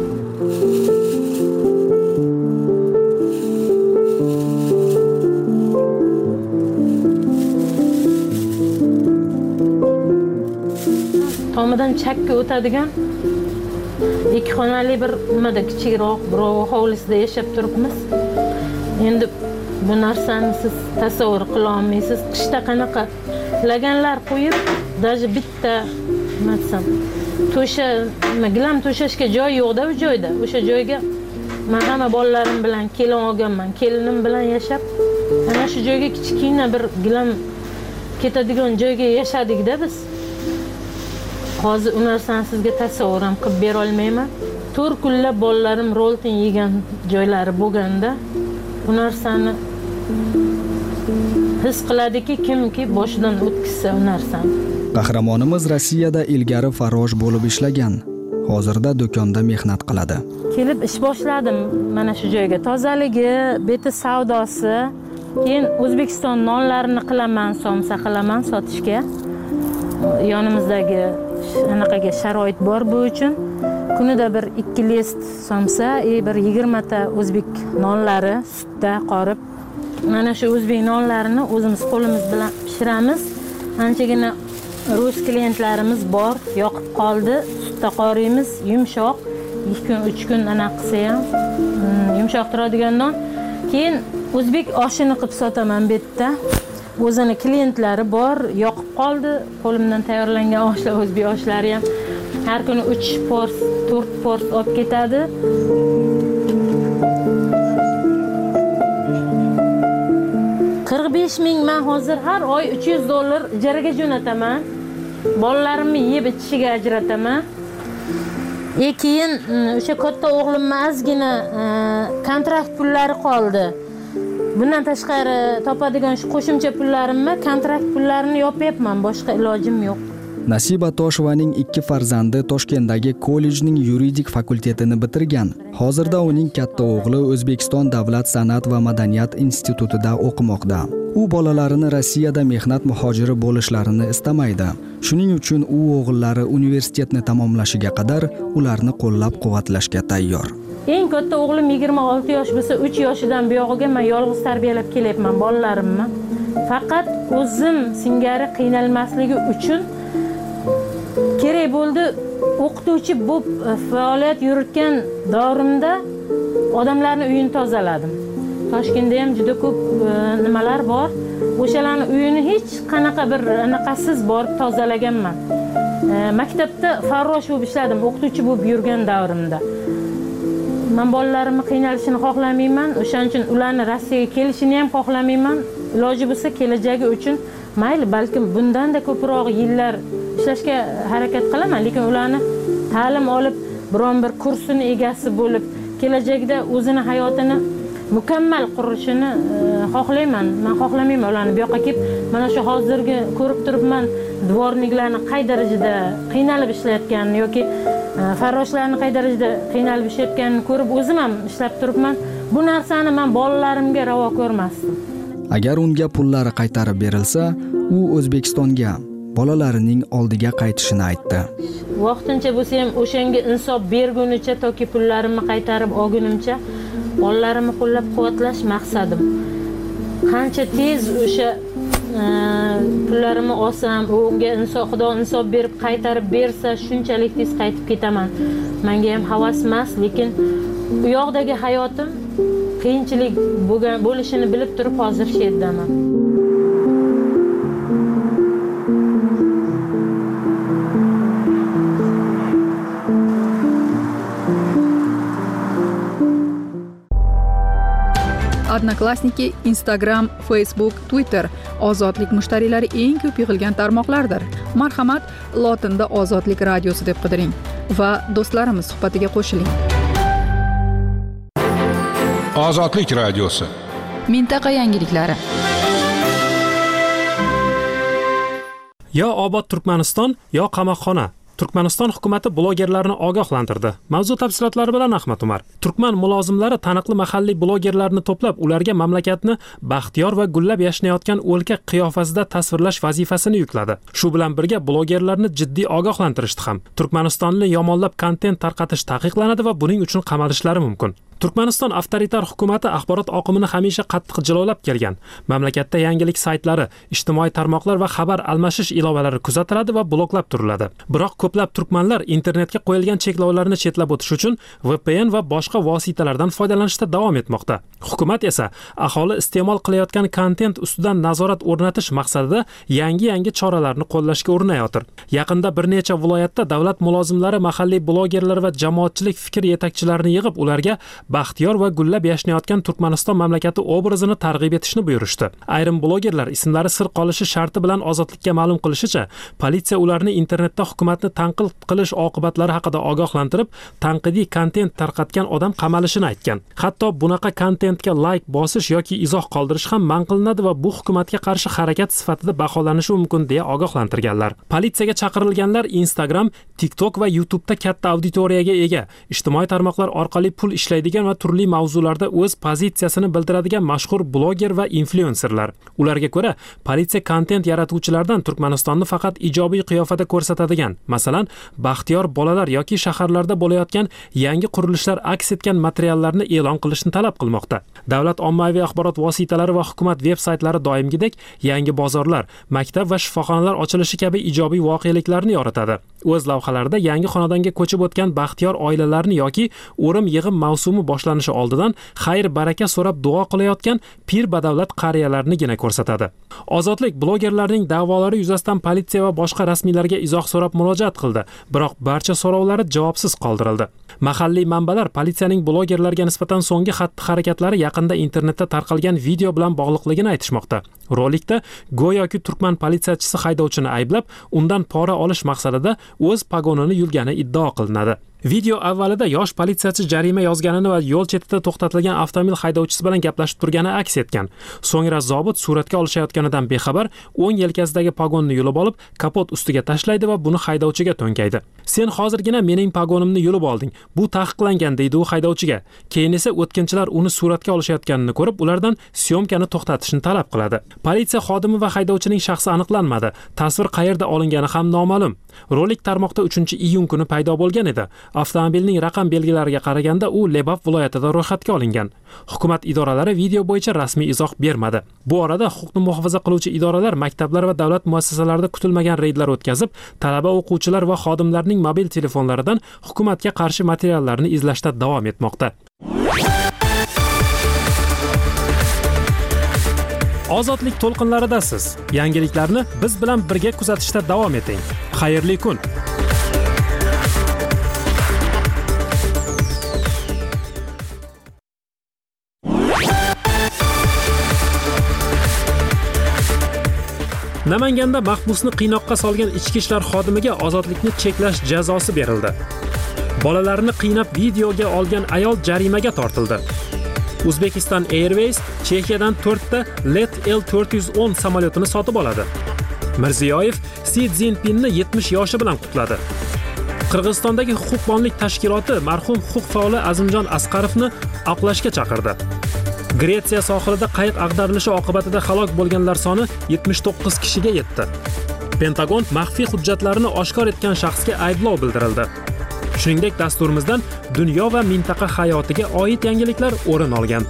Tomidan chakka o'tadigan ikki xonali bir nimada kichikroq bir hovlisida yashab turibmiz. Endi bu narsani siz tasavvur qila olmaysiz. Qishda qanaqa laganlar qo'yib, даже bitta nima desam, to'sha, gilam to'shashga joy yo'qda u joyda. O'sha joyga men hamma bolalarim bilan kelin olganman. Kelinim bilan yashab, ana shu joyga kichkina bir gilam ketadigan joyga yashadik-da biz. Hozir u narsani sizga tasavvur ham qilib bera olmayman. to'rt kunlab bolalarim roltin yegan joylari bo'lganda, bu narsani his qiladiki, kimki boshidan o'tkazsa u narsani. Qahramonimiz Rossiyada ilgari farrosh bo'lib ishlagan. Hozirda do'konda mehnat qiladi. Kelib ish boshladim mana shu joyga. Tozaligi, beti savdosi, keyin O'zbekiston nonlarini qilaman, somsa qilaman sotishga. Yonimizdagi anaqaga sharoit bor bu uchun kunida bir ikki list somsa, e bir yigirma ta o'zbek nonlari sutda qorib, mana shu o'zbek nonlarini o'zimiz qo'limiz bilan pishiramiz. Anchagina rus klientlarimiz bor, yoqib qoldi, sutda qoriymiz, yumshoq, ikki kun uch kun anaqa qilsa ham yumshoq turadigan non. Keyin o'zbek oshini qilib sotaman bu yerda. O'zini klientlari bor, yoqib qoldi, qo'limdan tayyorlangan oshlar, o'zbek oshlari ham har kuni uch pors, to'rt pors olib ketadi. qirq besh ming men hozir har oy uch yuz dollar ijaraga jo'nataman. Bolalarimni yeb ichishiga ajrataman. E keyin o'sha katta o'g'limni ozgina kontrakt pullari qoldi. Bundan tashqari topadigan shu qo'shimcha pullarimni, kontrakt pullarini yopyapman, boshqa ilojim yo'q. Nasiba Toshovaning ikki farzandi Toshkentdagi kollejning yuridik fakultetini bitirgan. Hozirda uning katta o'g'li O'zbekiston Davlat san'at va madaniyat institutida o'qimoqda. U bolalarini Rossiyada mehnat muhojiri bo'lishlarini istamaydi. Shuning uchun u o'g'illari universitetni tamomlashiga qadar ularni qo'llab-quvvatlashga tayyor. Eng katta o'g'lim yigirma olti yosh bo'lsa, uch yoshidan buyog'iga men yolg'iz tarbiyalab kelyapman bolalarimni. Faqat o'zim singari qiynalmasligi uchun kerak bo'ldi, o'qituvchi bo'lib faoliyat yuritgan davrimda odamlarning uyini tozaladim. Toshkentda ham juda ko'p nimalar bor. O'shalarning uyini hech qanaqa bir anaqasiz borib tozalaganman. Maktabda farrosh bo'lib ishladim, o'qituvchi bo'lib yurgan davrimda. Men bolalarimni qiynalishini xohlamayman, o'shaning uchun ularni Rossiyaga kelishini ham xohlamayman. Iloji bo'lsa kelajagi uchun mayli, balkim bundan-da ko'proq yillar ishlashga harakat qilaman, lekin ularni ta'lim olib, biron bir kursini egasi bo'lib, kelajakda o'zini hayotini mukammal qurishini xohlayman. Men xohlamayman ularni bu yoqqa kelib, mana shu hozirgi ko'rib turibman, dvorniklarni qay darajada qiynalib ishlayotganini yoki farroshlarni qay darajada qiynalib ishlayotganini ko'rib o'zim ham ishlab turibman. Bu narsani men bolalarimga ravo ko'rmasdim. Agar unga pullari qaytarib berilsa, u O'zbekistonga bolalarining oldiga qaytishini aytdi. Vaqtincha bo'lsa ham o'shanga insof bergunicha toki pullarimni qaytarib olgunimcha bolalarimni qo'llab-quvvatlash maqsadim. Qancha tez o'sha pullarimni olsam, unga insof, Xudo insof berib qaytarib bersa, shunchalik tez qaytib ketaman. Menga ham havas emas, lekin u yoqdagi hayotim qiyinchilik bo'lishini bilib turib hozir shu yerdaman. Odnoklassniki, Instagram, Facebook, Twitter ozodlik mushtariylari eng ko'p yig'ilgan tarmoqlardir. Marhamat, lotinda Ozodlik radiosi deb qidiring va do'stlarimiz suhbatiga qo'shiling. Ozodlik radiosi. Mintaqa yangiliklari. Yo obod Turkmaniston, yo qamoqxona. Turkmaniston hukumati blogerlarni ogohlantirdi. Mavzu tafsilotlari bilan Ahmad Umar. Turkman mulozimlari taniqli mahalliy blogerlarni to'plab, ularga mamlakatni baxtiyor va gullab yashnayotgan o'lka qiyofasida tasvirlash vazifasini yukladi. Shu bilan birga blogerlarni jiddiy ogohlantirishdi ham. Turkmanistonni yomonlab kontent tarqatish taqiqlanadi va buning uchun qamalishlari mumkin. Turkmaniston avtoritar hukumati axborot oqimini hamisha qattiq jilovlab kelgan. Mamlakatda yangilik saytlari, ijtimoiy tarmoqlar va xabar almashish ilovalari kuzatiladi va bloklab turiladi. Biroq ko'plab turkmanlar internetga qo'yilgan cheklovlarni chetlab o'tish uchun V P N va boshqa vositalardan foydalanishda davom etmoqda. Hukumat esa aholi iste'mol qilayotgan kontent ustidan nazorat o'rnatish maqsadida yangi-yangi choralarni qo'llashga urinayotir. Yaqinda bir necha viloyatda davlat mulozimlari mahalliy blogerlar va jamoatchilik fikr yetakchilarini yig'ib, ularga baxtiyor va gullab yashnayotgan Turkmaniston mamlakati obrazini targ'ib etishni buyurishdi. Ayrim blogerlar ismlari sir qolishi sharti bilan ozodlikka ma'lum qilishicha, politsiya ularni internetda hukumatni tanqid qilish oqibatlari haqida ogohlantirib, tanqidiy kontent tarqatgan odam qamalishini aytgan. Hatto bunaqa kontentga like bosish yoki izoh qoldirish ham man qilinadi va bu hukumatga qarshi harakat sifatida baholanishi mumkin deya ogohlantirganlar. Politsiyaga chaqirilganlar Instagram, TikTok va YouTube'da katta auditoriyaga ega, ijtimoiy tarmoqlar orqali pul ishlaydigan va turli mavzularda o'z pozitsiyasini bildiradigan mashhur bloger va influenserlar. Ularga ko'ra, politsiya kontent yaratuvchilardan Turkmanistonni faqat ijobiy qiyofada ko'rsatadigan, masalan, baxtiyor bolalar yoki shaharlarda bo'layotgan yangi qurilishlar aks etgan materiallarni e'lon qilishni talab qilmoqda. Davlat ommaviy axborot vositalari va hukumat veb-saytlari doimgidek yangi bozorlar, maktab va shifoxonalar ochilishi kabi ijobiy voqeliklarni yoritadi. O'z lavhalarida yangi xonadonga ko'chib o'tgan baxtiyor oilalarni yoki o'rim yig'im mavsumi boshlanishi oldidan xayr baraka so'rab duo qilayotgan pir badavlat qariyalarnigina ko'rsatadi. Ozodlik blogerlarning da'volari yuzasidan politsiya va boshqa rasmiylarga izoh so'rab murojaat qildi, biroq barcha so'rovlari javobsiz qoldirildi. Mahalliy manbalar politsiyaning blogerlarga nisbatan so'nggi xatti-harakatlari yaqinda internetda tarqalgan video bilan bog'liqligini aytishmoqda. Rolikda go'yoki turkman politsiyachisi haydovchini ayblab, undan pora olish maqsadida o'z pagonini yulgani iddao qilinadi. Video avvalida yosh politsiyachi jarima yozganini va yo'l chetida to'xtatilgan avtomobil haydovchisi bilan gaplashib turgani aks etgan. So'ngra zobit suratga olishayotganidan bexabar o'ng yelkasidagi pagonni yulib olib, kapot ustiga tashlaydi va buni haydovchiga to'nkaydi. "Sen hozirgina mening pagonimni yulib olding. Bu taqiqlangan", deydi u haydovchiga. Keyin esa o'tkinchilar uni suratga olishayotganini ko'rib, ulardan syomkani to'xtatishni talab qiladi. Politsiya xodimi va haydovchining shaxsi aniqlanmadi. Tasvir qayerda olingani ham noma'lum. Rolik tarmoqda uchinchi iyun kuni paydo bo'lgan edi. Avtomobilning raqam belgilariga qaraganda u Lebap viloyatida ro'yxatga olingan. Hukumat idoralari video bo'yicha rasmiy izoh bermadi. Bu orada huquqni muhofaza qiluvchi idoralar maktablar va davlat muassasalarida kutilmagan reydlar o'tkazib, talaba, o'quvchilar va xodimlarning mobil telefonlaridan hukumatga qarshi materiallarni izlashda davom etmoqda. Ozodlik to'lqinlaridasiz. Yangiliklarni biz bilan birga kuzatishda davom eting. Xayrli kun. Namanganda mahbusni qiynoqqa solgan ichki ishlar xodimiga ozodlikni cheklash jazosi berildi. Bolalarni qiynab videoga olgan ayol jarimaga tortildi. Uzbekistan Airways Chexiyadan to'rtta Let L to'rt yuz o'n samolyotini sotib oladi. Mirziyoyev Si Szinpinni yetmish yoshi bilan qutladi. Qirg'izistondagi huquqbonlik tashkiloti marhum huquq faoli Azimjon Asqarovni oqlashga chaqirdi. Gretsiya sohilida qayiq ag'darilishi oqibatida halok bo'lganlar soni yetmish to'qqiz kishiga yetdi. Pentagon maxfiy hujjatlarini oshkor etgan shaxsga ayblov bildirildi. Shuningdek, dasturimizdan dunyo va mintaqa hayotiga oid yangiliklar o'rin olgan.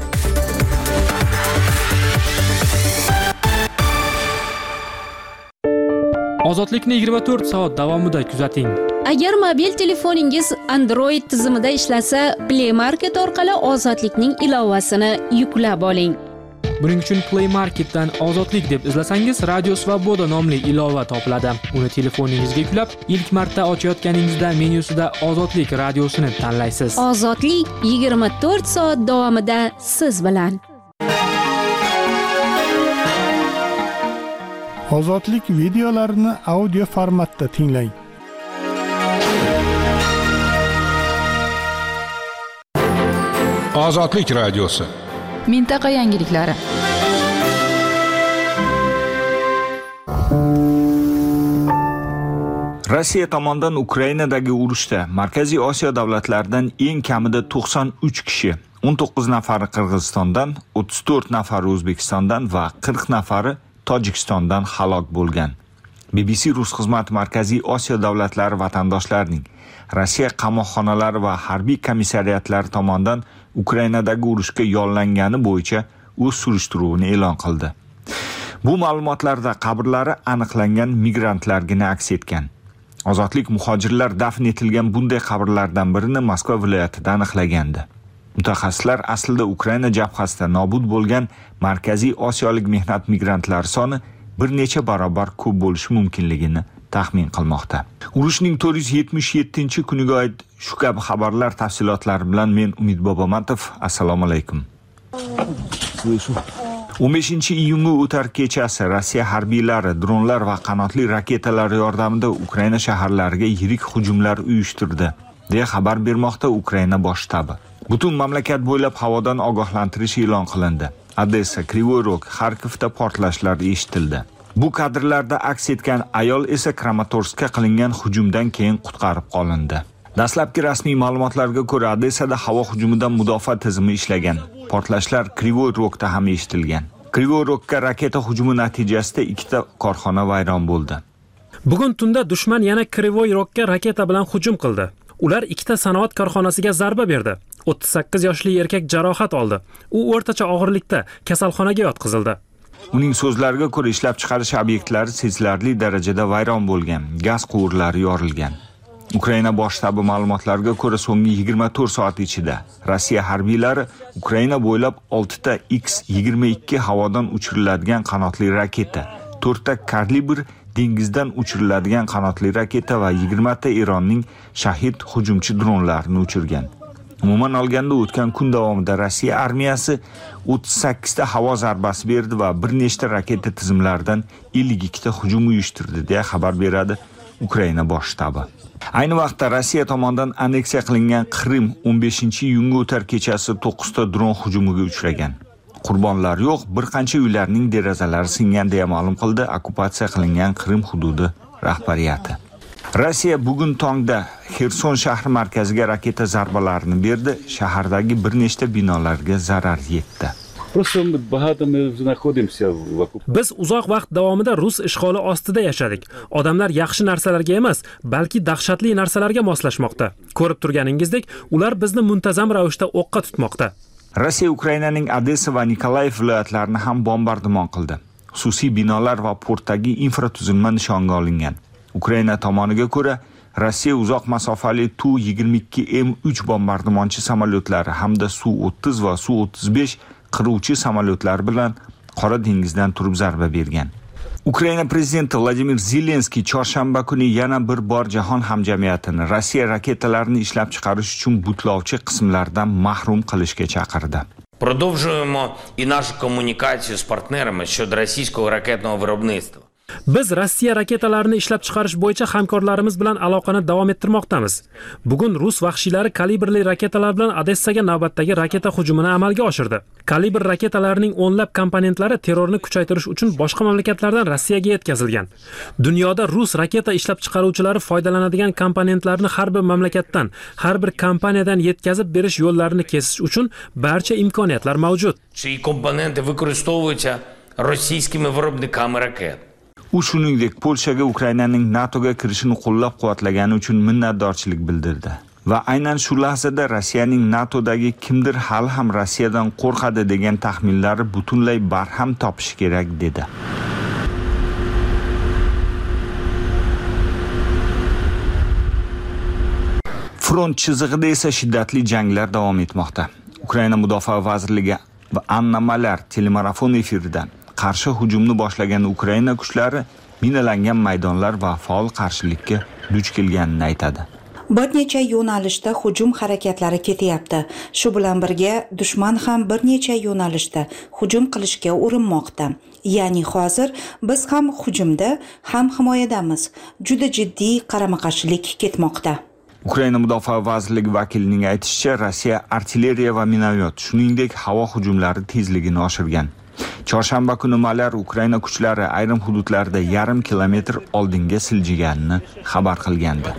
Ozodlikni yigirma to'rt soat davomida kuzating. Agar mobil telefoningiz Android tizimida ishlasa, Play Market orqali Ozodlikning ilovasini yuklab oling. Buning uchun Play Marketdan Ozodlik deb izlasangiz, Radio Svoboda nomli ilova topiladi. Uni telefoningizga yuklab, ilk marta ochayotganingizda menyusida Ozodlik radiosini tanlaysiz. Ozodlik yigirma to'rt soat davomida siz bilan. Ozodlik videolarini audio formatda tinglang. Ozodlik radiosi. Mintaqa yangiliklari. Rossiya tomonidan Ukrainadagi urushda Markaziy Osiyo davlatlaridan eng kamida to'qson uch kishi, o'n to'qqiz nafari Qirg'izistondan, o'ttiz to'rt nafari O'zbekistondan va qirq nafari Tojikistondan halok bo'lgan. B B C Rus xizmati Markaziy Osiyo davlatlari vatandoshlarining Rossiya qamoqxonalari va harbiy komissariyatlari tomonidan Ukrainadagi urushga yollangani bo'yicha o'z surishtiruvini e'lon qildi. Bu ma'lumotlarda qabrlari aniqlangan migrantlargina aks etgan. Ozodlik muhojirlar dafn etilgan bunday qabrlardan birini Moskva viloyatida aniqlagandi. Mutaxassislar aslida Ukraina jabhasida nobud bo'lgan Markaziy Osiyolik mehnat migrantlari soni bir necha barobar ko'p bo'lishi mumkinligini taxmin qilmoqda. Urushning to'rt yuz yetmish yettinchi kuniga oid shu kabi xabarlar tafsilotlari bilan men Umid Bobomatov. Assalomu alaykum. o'n beshinchi iyunga o'tar kechasi Rossiya harbiylari dronlar va qanotli raketalar yordamida Ukraina shaharlariga yirik hujumlar uyushtirdi, deya xabar bermoqda Ukraina bosh shtabi. Butun mamlakat bo'ylab havodan ogohlantirish e'lon qilindi. Odessa, Krivoy Rog, Xarkovda portlashlar eshitildi. Bu kadrlarda aks etgan ayol esa Kramatorskka qilingan hujumdan keyin qutqarib qolindi. Dastlabki rasmiy ma'lumotlarga ko'ra, Odessada havo hujumidan mudofaa tizimi ishlagan. Portlashlar Krivoy Rogda ham eshitilgan. Krivoy Rogga raketa hujumi natijasida ikkita korxona vayron bo'ldi. Bugun tunda dushman yana Krivoy Rogga raketa bilan hujum qildi. Ular ikkita sanoat korxonasiga zarba berdi. o'ttiz sakkiz yoshli erkak jarohat oldi. U o'rtacha og'irlikda kasalxonaga yotqizildi. Uning so'zlariga ko'ra, ishlab chiqarish obyektlari sezilarli darajada vayron bo'lgan, gaz quvurlari yorilgan. Ukraina bosh shtabi ma'lumotlariga ko'ra, so'nggi yigirma to'rt soat ichida Rossiya harbiylari Ukraina bo'ylab oltita X yigirma ikki havodan uchiriladigan qanotli raketa, to'rtta kalibr dengizdan uchiriladigan qanotli raketa va yigirma ta Eronning shahid hujumchi dronlarini uchirgan. Umuman olganda o'tgan kun davomida Rossiya armiyasi o'ttiz sakkiz ta havo zarbasi berdi va bir nechta raketa tizimlaridan ellik ikki ta hujum uyushtirdi, deya xabar beradi Ukraina bosh shtabi. Ayni vaqtda Rossiya tomonidan anneksiya qilingan Qrim o'n beshinchi iyunga o'tar kechasi to'qqizta dron hujumiga uchragan. Qurbonlar yo'q, bir qancha uylarning derazalari singan deya ma'lum qildi okkupatsiya qilingan Qrim hududi rahbariyati. Rossiya bugun tongda Xerson shahri markaziga raketa zarbalarini berdi, shahardagi bir nechta binolarga zarar yetdi. Biz uzoq vaqt davomida Rus ishg'oli ostida yashadik. Odamlar yaxshi narsalarga emas, balki dahshatli narsalarga moslashmoqda. Ko'rib turganingizdek, ular bizni muntazam ravishda o'qqa tutmoqda. Rossiya Ukrainaning Odessa va Nikolayev viloyatlarini ham bombardimon qildi. Xususiy binolar va portdagi infratuzilma nishonga olingan. Ukraina tomoniga ko'ra, Rossiya uzoq masofali Tu yigirma ikki M uch bombardimonchi samolyotlari hamda Su o'ttiz va Su o'ttiz besh qiruvchi samolyotlar bilan Qora dengizdan turib zarba bergan. Ukraina prezidenti Vladimir Zelenskiy chorshanba kuni yana bir bor jahon hamjamiyatini Rossiya raketalarini ishlab chiqarish uchun butlovchi qismlardan mahrum qilishga chaqirdi. Продовжуємо і нашу комунікацію з партнерами щодо російського ракетного виробництва. Biz Rossiya raketalarini ishlab chiqarish bo'yicha hamkorlarimiz bilan aloqani davom ettirmoqdamiz. Bugun Rus vahshiylari kalibrli raketalar bilan Odessaga navbatdagi raketa hujumini amalga oshirdi. Kalibr raketalarining o'nlab komponentlari terrorni kuchaytirish uchun boshqa mamlakatlardan Rossiyaga yetkazilgan. Dunyoda Rus raketa ishlab chiqaruvchilari foydalanadigan komponentlarni har bir mamlakatdan, har bir kompaniyadan yetkazib berish yo'llarini kesish uchun barcha imkoniyatlar mavjud. Чиї компоненти використовуються російськими виробниками ракет. U shuningdek Polshaga Ukrainaning NATOga kirishini qo'llab-quvvatlagani uchun minnatdorchilik bildirdi. Va aynan shu lahzada Rossiyaning NATOdagi kimdir hali ham Rossiyadan qo'rqadi degan taxminlari butunlay barham topishi kerak dedi. Front chizig'ida esa shiddatli janglar davom etmoqda. Ukraina mudofaa vazirligi va Anna Malar telemarafon efiridan qarshi hujumni boshlagan Ukraina kuchlari minalangan maydonlar va faol qarshilikka duch kelganini aytadi. Bir necha yo'nalishda hujum harakatlari ketyapti. Shu bilan birga dushman ham bir necha yo'nalishda hujum qilishga urinmoqda. Ya'ni hozir biz ham hujumda, ham himoyadamiz. Juda jiddiy qarama-qarshilik ketmoqda. Ukraina mudofaa vazirligi vakilining aytishicha, Rossiya artilleriya va minomyot, shuningdek havo hujumlari tezligini oshirgan. Chorshanba kuni Malar Ukraina kuchlari ayrim hududlarda yarim kilometr oldinga siljiganini xabar qilgandi.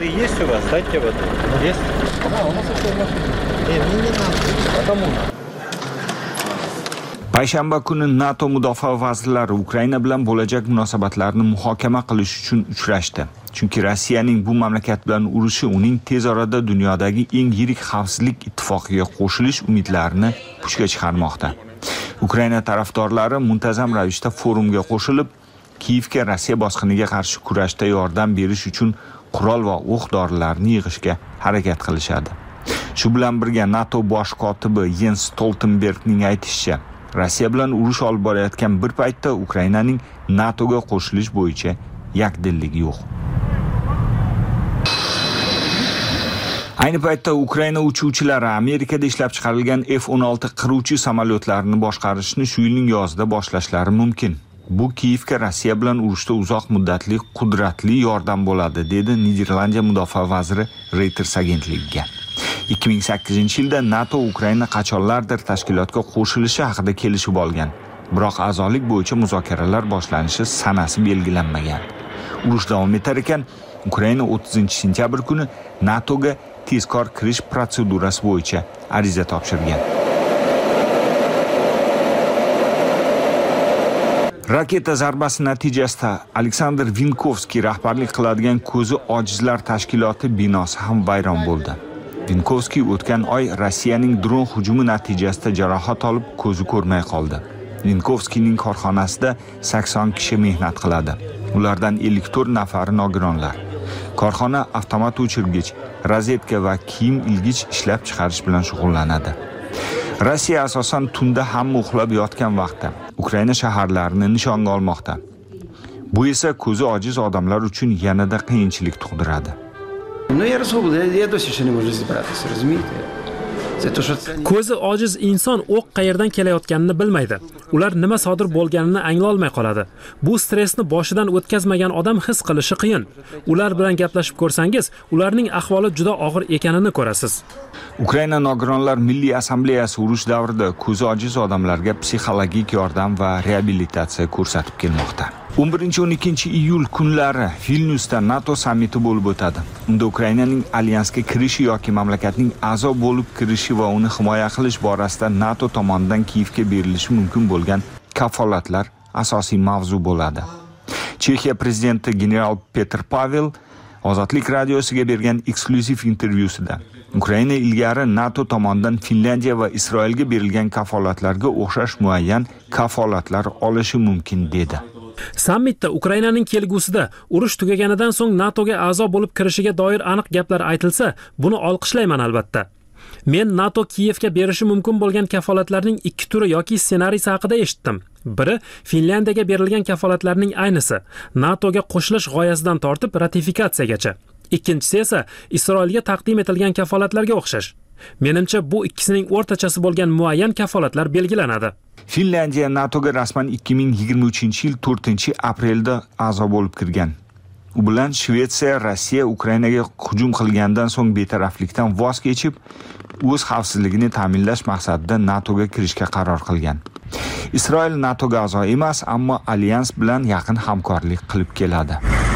Payshanba kuni NATO mudofaa vazirlari Ukraina bilan bo'lajak munosabatlarni muhokama qilish uchun uchrashdi. Chunki Rossiyaning bu mamlakat bilan urushi uning tez orada dunyodagi eng yirik xavfsizlik ittifoqiga qo'shilish umidlarini puchga chiqarmoqda. Ukraina tarafdorlari muntazam ravishda forumga qo'shilib, Kiyevga Rossiya bosqiniga qarshi kurashda yordam berish uchun qurol va o'q-dorilarni yig'ishga harakat qilishadi. Shu bilan birga NATO bosh kotibi Jens Stoltenbergning aytishicha, Rossiya bilan urush olib borayotgan bir paytda Ukrainaning NATOga qo'shilish bo'yicha yakdilligi yo'q. Ayni paytda Ukraina uchuvchilari Amerikada ishlab chiqarilgan F o'n olti qiruvchi samolyotlarini boshqarishni shu yilning yozida boshlashlari mumkin. Bu Kiyevga Rossiya bilan urushda uzoq muddatli qudratli yordam bo'ladi, dedi Niderlandiya mudofaa vaziri Reuters agentligiga. ikki ming sakkizinchi yilda NATO Ukraina qachonlardir tashkilotga qo'shilishi haqida kelishib olgan. Biroq a'zolik bo'yicha muzokaralar boshlanishi sanasi belgilanmagan. Urush davom etar ekan, Ukraina o'ttizinchi sentyabr kuni NATOga tezkor kirish protsedurasi bo'yicha ariza topshirgan. Raketa zarbasi natijasida Aleksandr Vinkovskiy rahbarlik qiladigan ko'zi ojizlar tashkiloti binosi ham vayron bo'ldi. Vinkovskiy o'tgan oy Rossiyaning dron hujumi natijasida jarohat olib ko'zi ko'rmay qoldi. Vinkovskiyning korxonasida sakson kishi mehnat qiladi. Ulardan ellik to'rt nafari nogironlar. Korxona avtomat o'chirgich, rozetka va kiyim ilgich ishlab chiqarish bilan shug'ullanadi. Rossiya asosan tunda hamma uxlab yotgan vaqtda Ukraina shaharlarini nishonga olmoqda. Bu esa ko'zi ojiz odamlar uchun yanada qiyinchilik tug'diradi. Ну я розгублений, я досі ще не можу зібратися, розумієте? Ko'zi ojiz inson o'q qayerdan kelayotganini bilmaydi. Ular nima sodir bo'lganini anglolmay qoladi. Bu stressni boshidan o'tkazmagan odam his qilishi qiyin. Ular bilan gaplashib ko'rsangiz, ularning ahvoli juda og'ir ekanini ko'rasiz. Ukraina nogironlar milliy assambleyasi urush davrida ko'zi ojiz odamlarga psixologik yordam va reabilitatsiya ko'rsatib kelmoqda. o'n birinchi o'n ikkinchi iyul kunlari Vilnyusda NATO sammiti bo'lib o'tadi. Unda Ukrainaning alyansga kirishi yoki mamlakatning a'zo bo'lib kirishi va uni himoya qilish borasida NATO tomonidan Kiyevga berilishi mumkin bo'lgan kafolatlar asosiy mavzu bo'ladi. Chexiya prezidenti general Petr Pavel Ozodlik radiosiga bergan eksklyuziv intervyusida Ukraina ilgari NATO tomonidan Finlandiya va Isroilga berilgan kafolatlarga o'xshash muayyan kafolatlar olishi mumkin dedi. Sammitda Ukrainaning kelgusida urush tugaganidan so'ng NATOga a'zo bo'lib kirishiga doir aniq gaplar aytilsa, buni olqishlayman albatta. Men NATO Kiyevga berishi mumkin bo'lgan kafolatlarning ikki turi yoki ssenariysi haqida eshitdim. Biri Finlandiyaga berilgan kafolatlarning aynisi, NATOga qo'shilish g'oyasidan tortib ratifikatsiyagacha. Ikkinchisi esa Isroilga taqdim etilgan kafolatlarga o'xshash. Menimcha bu ikkisining o'rtachasi bo'lgan muayyan kafolatlar belgilanadi. Finlandiya NATOga rasman ikki ming yigirma uchinchi yil to'rtinchi aprelda a'zo bo'lib kirgan. U bilan Shvetsiya Rossiya Ukrainaga hujum qilgandan so'ng betaraflikdan voz kechib, o'z xavfsizligini ta'minlash maqsadida NATOga kirishga qaror qilgan. Isroil NATOga a'zo emas, ammo alyans bilan yaqin hamkorlik qilib keladi.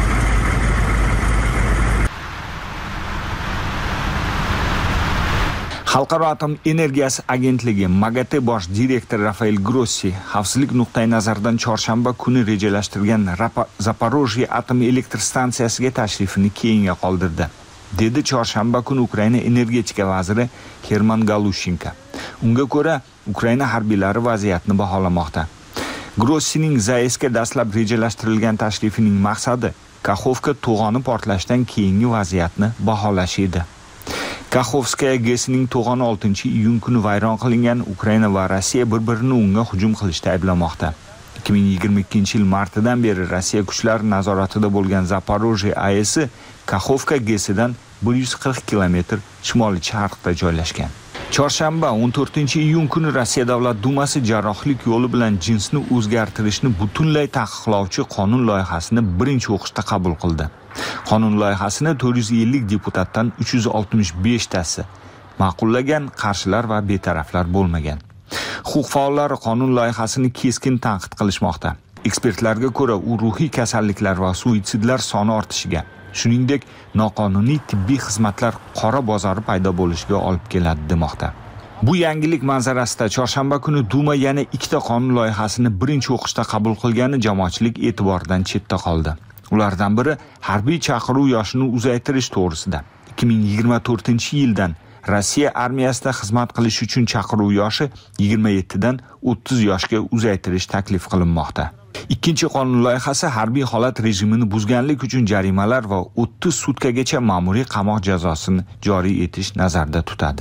Xalqaro atom energiyasi agentligi MAGATE bosh direktori Rafael Grossi xavfsizlik nuqtai nazaridan chorshanba kuni rejalashtirgan Zaporojye atom elektr stansiyasiga tashrifini keyinga qoldirdi, dedi chorshanba kuni Ukraina energetika vaziri Herman Galushenko. Unga ko'ra, Ukraina harbiylari vaziyatni baholamoqda. Grossining Zaesga dastlab rejalashtirilgan tashrifining maqsadi Kakhovka to'g'oni portlashdan keyingi vaziyatni baholash edi. Kakhovskaya gesining to'g'oni oltinchi iyun kuni vayron qilingan. Ukraina va Rossiya bir-birini unga hujum qilishda ayblamoqda. ikki ming yigirma ikkinchi yil martidan beri Rossiya kuchlari nazoratida bo'lgan Zaporojye A E S Kakhovka gesidan bir yuz qirq kilometr shimoli-sharqda joylashgan. Chorshanba o'n to'rtinchi iyun kuni Rossiya Davlat Dumasi jarrohlik yo'li bilan jinsni o'zgartirishni butunlay taqiqlovchi qonun loyihasini birinchi o'qishda qabul qildi. Qonun loyihasini to'rt yuz ellik deputatdan uch yuz oltmish besh tasi ma'qullagan, qarshilar va betaraflar bo'lmagan. Huquq faollari qonun loyihasini keskin tanqid qilishmoqda. Ekspertlarga ko'ra, u ruhiy kasalliklar va suitsidlar soni ortishiga, shuningdek, noqonuniy tibbiy xizmatlar qora bozori paydo bo'lishiga olib keladi demoqda. Bu yangilik manzarasida chorshanba kuni Duma yana ikkita qonun loyihasini birinchi o'qishda qabul qilgani jamoatchilik e'tiboridan chetda qoldi. Ulardan biri harbiy chaqiruv yoshini uzaytirish to'g'risida. ikki ming yigirma to'rtinchi yildan Rossiya armiyasida xizmat qilish uchun chaqiruv yoshi yigirma yettidan o'ttiz yoshga uzaytirish taklif qilinmoqda. Ikkinchi qonun loyihasi harbiy holat rejimini buzganlik uchun jarimalar va o'ttiz sutkagacha ma'muriy qamoq jazosini joriy etish nazarda tutadi.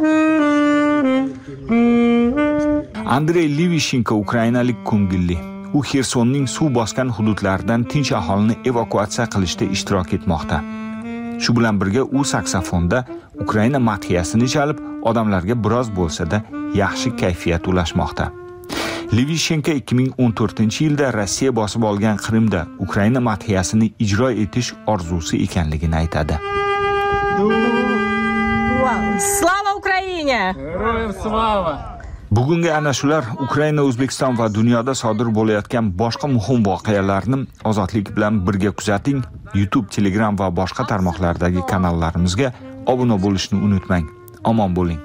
Andrey Livishenko ukrainalik ko'ngilli. U Xersonning suv bosgan hududlaridan tinch aholini evakuatsiya qilishda ishtirok etmoqda. Shu bilan birga u saksofonda Ukraina madhiyasini chalib, odamlarga biroz bo'lsa-da yaxshi kayfiyat ulashmoqda. Livishenko ikki ming o'n to'rtinchi yilda Rossiya bosib olgan Qrimda Ukraina madhiyasini ijro etish orzusi ekanligini aytadi. Slava Ukraina! Heroyam slava! Bugungi ana shular Ukraina, O'zbekiston va dunyoda sodir bo'layotgan boshqa muhim voqealarni Ozodlik bilan birga kuzating. YouTube, Telegram va boshqa tarmoqlardagi kanallarimizga obuna bo'lishni unutmang. Omon bo'ling.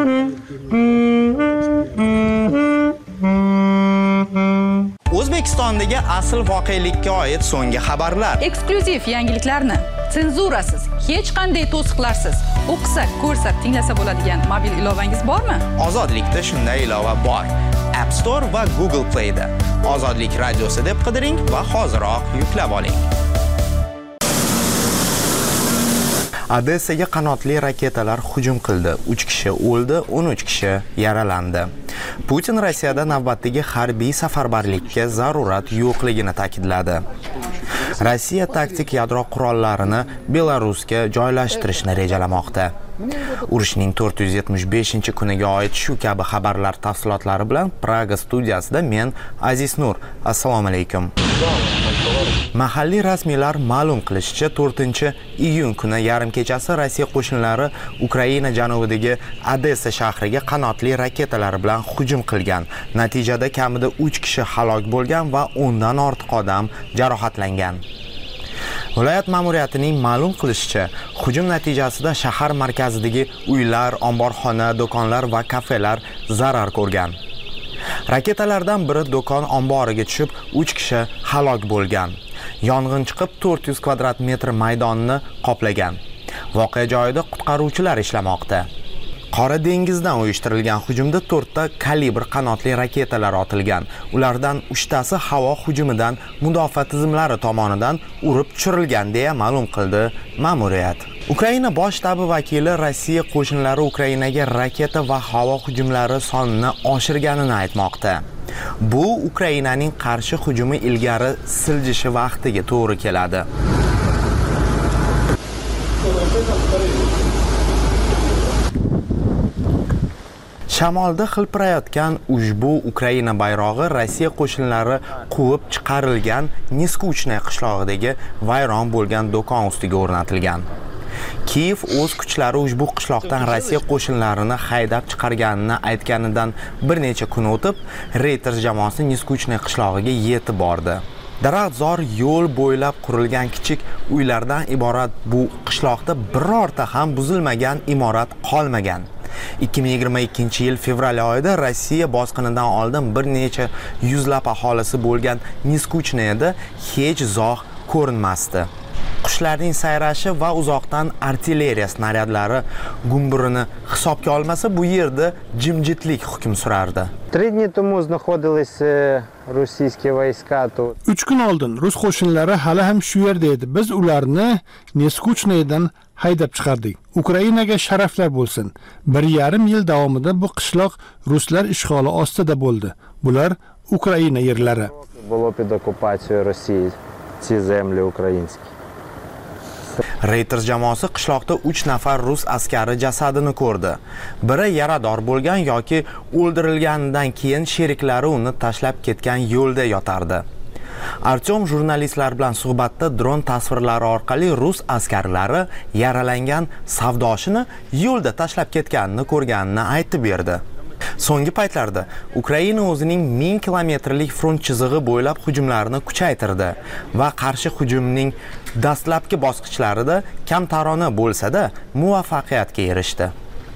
O'zbekistondagi asl voqelikka oid so'nggi xabarlar, eksklyuziv yangiliklarni senzurasiz, hech qanday to'siqlarsiz o'qisak, ko'rsak, tinglasa bo'ladigan mobil ilovangiz bormi? Ozodlikda shunday ilova bor. App Store va Google Play da Ozodlik radiosi deb qidiring va hoziroq yuklab oling. Odessaga qanotli raketalar hujum qildi. uch kishi o'ldi, o'n uch kishi yaralandi. Putin Rossiyada navbatdagi harbiy safarbarlikka zarurat yo'qligini ta'kidladi. Rossiya taktik yadro qurollarini Belarusga joylashtirishni rejalamoqda. Urushning to'rt yuz yetmish beshinchi kuniga oid shu kabi xabarlar tafsilotlari bilan Praga studiyasida men Aziz Nur. Assalomu alaykum. Mahalliy rasmiylar ma'lum qilishicha, to'rtinchi iyun kuni yarim kechasi Rossiya qo'shinlari Ukraina janubidagi Odessa shahriga qanotli raketalar bilan hujum qilgan. Natijada kamida uch kishi halok bo'lgan va o'ndan ortiq odam jarohatlangan. Viloyat ma'muriyatining ma'lum qilishicha, hujum natijasida shahar markazidagi uylar, omborxona, do'konlar va kafelar zarar ko'rgan. Raketalardan biri do'kon omboriga tushib, uch kishi halok bo'lgan. Yong'in chiqib to'rt yuz kvadrat metr maydonni qoplagan. Voqea joyida qutqaruvchilar ishlamoqda. Qora dengizdan uyushtirilgan hujumda to'rtta kalibr qanotli raketalar otilgan. Ulardan uchtasi havo hujumidan mudofaa tizimlari tomonidan urib tushirilgan deya ma'lum qildi ma'muriyat. Ukraina bosh shtabi vakili Rossiya qo'shinlari Ukrainaga raketa va havo hujumlari sonini oshirganini aytmoqda. Bu Ukrainaning qarshi hujumi ilgari siljishi vaqtiga to'g'ri keladi. Shamolda xilpirayotgan ushbu Ukraina bayrog'i Rossiya qo'shinlari quvib chiqarilgan Neskuchnoye qishlog'idagi vayron bo'lgan do'kon ustiga o'rnatilgan. Kiyev o'z kuchlari ushbu qishloqdan Rossiya qo'shinlarini haydab chiqarganini aytganidan bir necha kun o'tib, Reuters jamoasi Neskuchnoye qishlog'iga yetib bordi. Daraxtzor yo'l bo'ylab qurilgan kichik uylardan iborat bu qishloqda birorta ham buzilmagan imorat qolmagan. ikki ming yigirma ikkinchi yil fevral oyida Rossiya bosqinidan oldin bir necha yuzlab aholisi bo'lgan Neskuchnoyeda hech zog' ko'rinmasdi. Qushlarning sayrashi va uzoqdan artilleriya snaryadlari gumburini hisobga olmasa, bu yerda jimjitlik hukm surardi. три дні тому знаходились російські війська тут. uch kun oldin rus qo'shinlari hali ham shu yerda edi. Biz ularni Neskuchnoyedan haydab chiqardik. Ukrainaga sharaflar bo'lsin. bir yarim yil davomida bu qishloq ruslar ishg'oli ostida bo'ldi. Bular Ukraina yerlari. Було під окупацією Росії ці землі українські. Reuters jamoasi qishloqda uch nafar rus askari jasadini ko'rdi. Biri yarador bo'lgan yoki o'ldirilganidan keyin sheriklari uni tashlab ketgan yo'lda yotardi. Artyom jurnalistlar bilan suhbatda dron tasvirlari orqali rus askarlari yaralangan savdoshini yo'lda tashlab ketganini ko'rganini aytib berdi. So'nggi paytlarda Ukraina o'zining ming kilometrlik front chizig'i bo'ylab hujumlarini kuchaytirdi va qarshi hujumning dastlabki bosqichlarida kamtarona bo'lsa-da muvaffaqiyatga erishdi.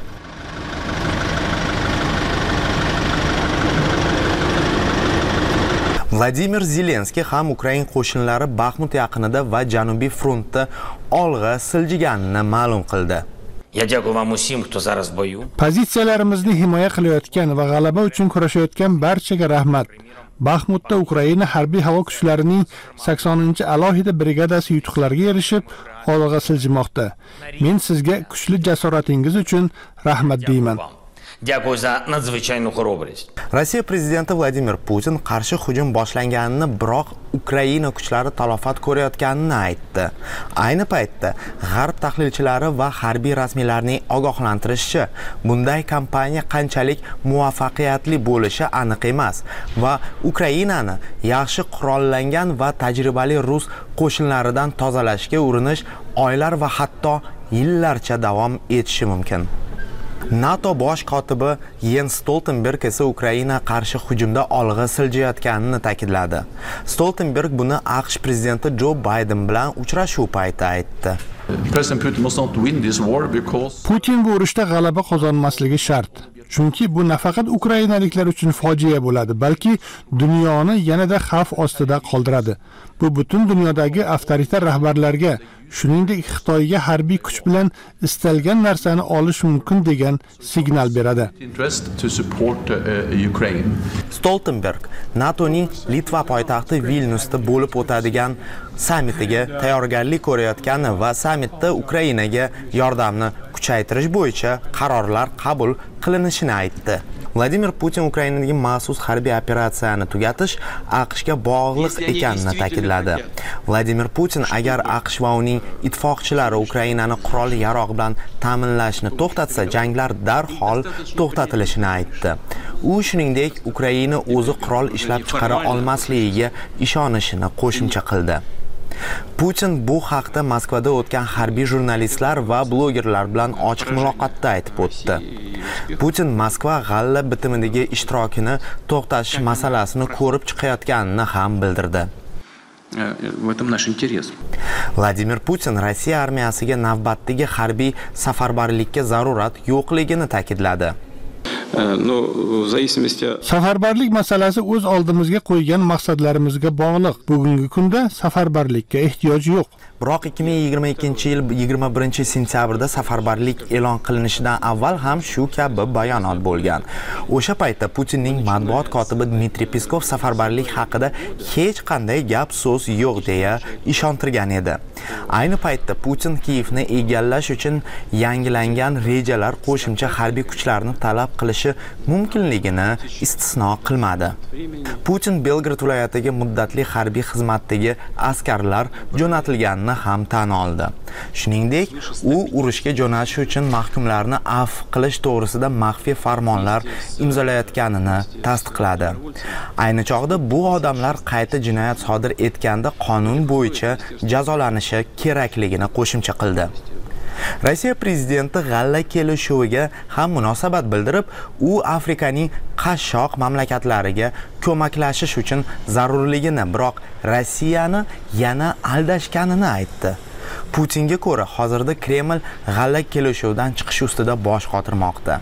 Vladimir Zelenskiy ham Ukraina qo'shinlari Baxmut yaqinida va Janubiy frontda olg'a siljiganini ma'lum qildi. Я дякую вам усім, хто зараз в бою. Pozitsiyalarimizni himoya qilayotgan va g'alaba uchun kurashayotgan barchaga rahmat. Baxmutda Ukraina harbiy havo kuchlarining saksoninchi alohida brigadasi yutuqlarga erishib, olg'a siljimoqda. Men sizga kuchli jasoratingiz uchun rahmat deyman. Дякую за надзвичайну хоробрість. Rossiya prezidenti Vladimir Putin qarshi hujum boshlanganini, biroq Ukraina kuchlari talofat ko'rayotganini aytdi. Ayni paytda G'arb tahlilchilari va harbiy rasmiylarning ogohlantirishicha, bunday kampaniya qanchalik muvaffaqiyatli bo'lishi aniq emas va Ukrainani yaxshi qurollangan va tajribali rus qo'shinlaridan tozalashga urinish oylar va hatto yillarcha davom etishi mumkin. NATO bosh kotibi Jens Stoltenberg esa Ukraina qarshi hujumda olg'a siljayotganini ta'kidladi. Stoltenberg buni AQSh prezidenti Joe Biden bilan uchrashuv payti aytdi. Putin bu urushda g'alaba qozonmasligi shart. Chunki bu nafaqat ukrainaliklar uchun fojia bo'ladi, balki dunyoni yanada xavf ostida qoldiradi. Bu butun dunyodagi avtoritar rahbarlarga, shuningdek Xitoyga harbiy kuch bilan istalgan narsani olish mumkin degan signal beradi. Stoltenberg NATOning Litva poytaxti Vilnyusda bo'lib o'tadigan sammitiga tayyorgarlik ko'rayotgani va sammitda Ukrainaga yordamni kuchaytirish bo'yicha qarorlar qabul qilinishini aytdi. Vladimir Putin Ukrainadagi maxsus harbiy operatsiyani tugatish AQShga bog'liq ekanini ta'kidladi. Vladimir Putin agar AQSh va uning ittifoqchilari Ukrainani qurol yarog' bilan ta'minlashni to'xtatsa, janglar darhol to'xtatilishini aytdi. U shuningdek, Ukraina o'zi qurol ishlab chiqara olmasligiga ishonishini qo'shimcha qildi. Putin bu haqda Moskvada o'tgan harbiy jurnalistlar va blogerlar bilan ochiq muloqotda aytib o'tdi. Putin Moskva g'alla bitimidagi ishtirokini to'xtatish masalasini ko'rib chiqayotganini ham bildirdi. В этом наш интерес. Vladimir Putin Rossiya armiyasiga navbatdagi harbiy safarbarlikka zarurat yo'qligini ta'kidladi. Safarbarlik masalasi o'z oldimizga qo'ygan maqsadlarimizga bog'liq. Bugungi kunda safarbarlikka ehtiyoj yo'q. Biroq ikki ming yigirma ikkinchi yil yigirma birinchi sentyabrda safarbarlik e'lon qilinishidan avval ham shu kabi bayonot bo'lgan. O'sha paytda Putinning matbuot kotibi Dmitriy Peskov safarbarlik haqida hech qanday gap so'z yo'q deya ishontirgan edi. Ayni paytda Putin Kiyevni egallash uchun yangilangan rejalar qo'shimcha harbiy kuchlarni talab qilishi mumkinligini istisno qilmadi. Putin Belgrad viloyatiga muddatli harbiy xizmatdagi askarlar jo'natilganini ham tan oldi. Shuningdek, u urushga jo'natish uchun mahkumlarni afv qilish to'g'risida maxfiy farmonlar imzolayotganini tasdiqladi. Ayni chog'da bu odamlar qayta jinoyat sodir etganda qonun bo'yicha jazolanishi kerakligini qo'shimcha qildi. Rossiya prezidenti g'alla kelishuviga ham munosabat bildirib, u Afrikaning qashshoq mamlakatlariga ko'maklashish uchun zarurligini, biroq Rossiyani yana aldashganini aytdi. Putinga ko'ra, hozirda Kreml g'alla kelishuvidan chiqish ustida bosh qotirmoqda.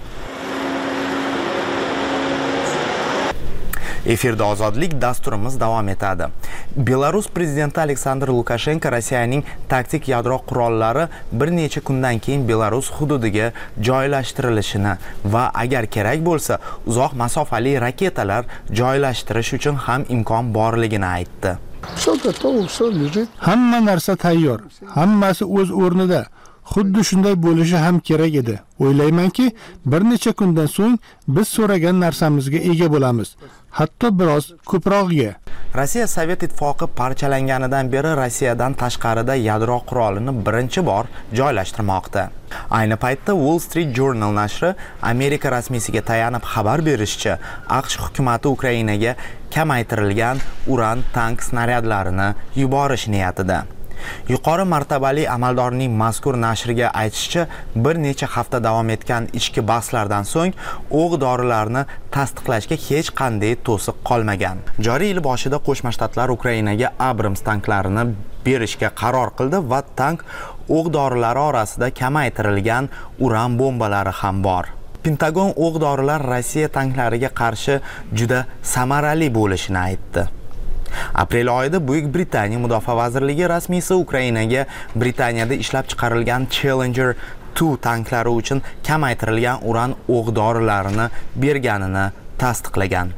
Efirda ozodlik dasturimiz davom etadi. Belarus prezidenti Aleksandr Lukashenko Rossiyaning taktik yadro qurollari bir necha kundan keyin Belarus hududiga joylashtirilishini va agar kerak bo'lsa, uzoq masofali raketalar joylashtirish uchun ham imkon borligini aytdi. Hamma narsa tayyor, hammasi o'z o'rnida. Xuddi shunday bo'lishi ham kerak edi. O'ylaymanki, bir necha kundan so'ng biz so'ragan narsamizga ega bo'lamiz. Hatto biroz ko'prog'iga. Rossiya Sovet ittifoqi parchalanganidan beri Rossiyadan tashqarida yadro qurolini birinchi bor joylashtirmoqda. Ayni paytda Wall Street Journal nashri Amerika rasmiysiga tayanib xabar berishicha, AQSh hukumati Ukrainaga kamaytirilgan uran tank snaryadlarini yuborish niyatida. Yuqori martabali amaldorning mazkur nashriga aytishicha, bir necha hafta davom etgan ichki bahslardan so'ng o'q-dorilarni tasdiqlashga hech qanday to'siq qolmagan. Joriy yil boshida Qo'shma Shtatlar Ukrainaga Abrams tanklarini berishga qaror qildi va tank o'q-dorilari orasida kamaytirilgan uran bombalari ham bor. Pentagon o'q-dorilar Rossiya tanklariga qarshi juda samarali bo'lishini aytdi. Aprel oyida Buyuk Britaniya Mudofaa vazirligi rasmiysi Ukrainaga Britaniyada ishlab chiqarilgan Challenger ikki tanklari uchun kamaytirilgan uran o'q-dorilarini berganini tasdiqlagan.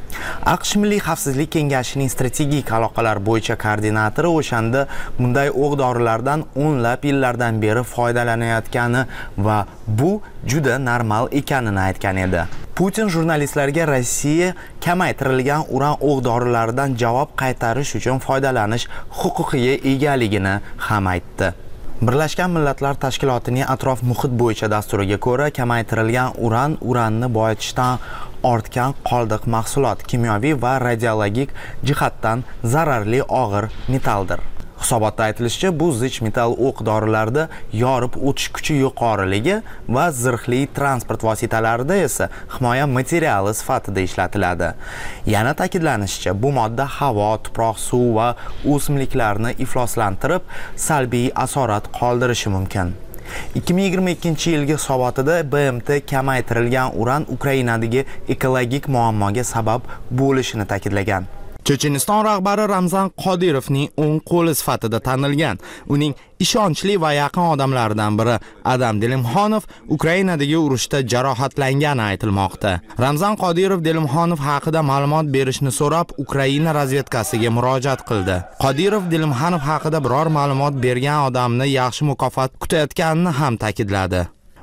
AQSh Milliy xavfsizlik kengashining strategik aloqalar bo'yicha koordinatori o'shanda bunday o'q-dorilardan o'nlab yillardan beri foydalanayotgani va bu juda normal ekanini aytgan edi. Putin jurnalistlarga Rossiya kamaytirilgan uran o'q-dorilaridan javob qaytarish uchun foydalanish huquqiga egaligini ham aytdi. Birlashgan Millatlar Tashkilotining atrof muhit bo'yicha dasturiga ko'ra, kamaytirilgan uran uranni boyitishdan ortgan qoldiq mahsulot, kimyoviy va radiologik jihatdan zararli og'ir metalldir. Hisobotda aytilishicha, bu zich metall o'q-dorilarda yorib o'tish kuchi yuqoriligi va zirhli transport vositalarida esa himoya materiali sifatida ishlatiladi. Yana ta'kidlanishicha, bu modda havo, tuproq, suv va o'simliklarni ifloslantirib, salbiy asorat qoldirishi mumkin. ikki ming yigirma ikkinchi yilgi hisobotida B M T kamaytirilgan uran Ukrainadagi ekologik muammoga sabab bo'lishini ta'kidlagan. Checheniston rahbari Ramzan Qodirovning o'ng qo'li sifatida tanilgan. Uning ishonchli va yaqin odamlaridan biri Adam Delimxonov Ukrainadagi urushda jarohatlangani aytilmoqda. Ramzan Qodirov Delimxonov haqida ma'lumot berishni so'rab, Ukraina razvedkasiga murojaat qildi. Qodirov Delimxonov haqida biror ma'lumot bergan odamni yaxshi mukofot kutayotganini ham ta'kidladi.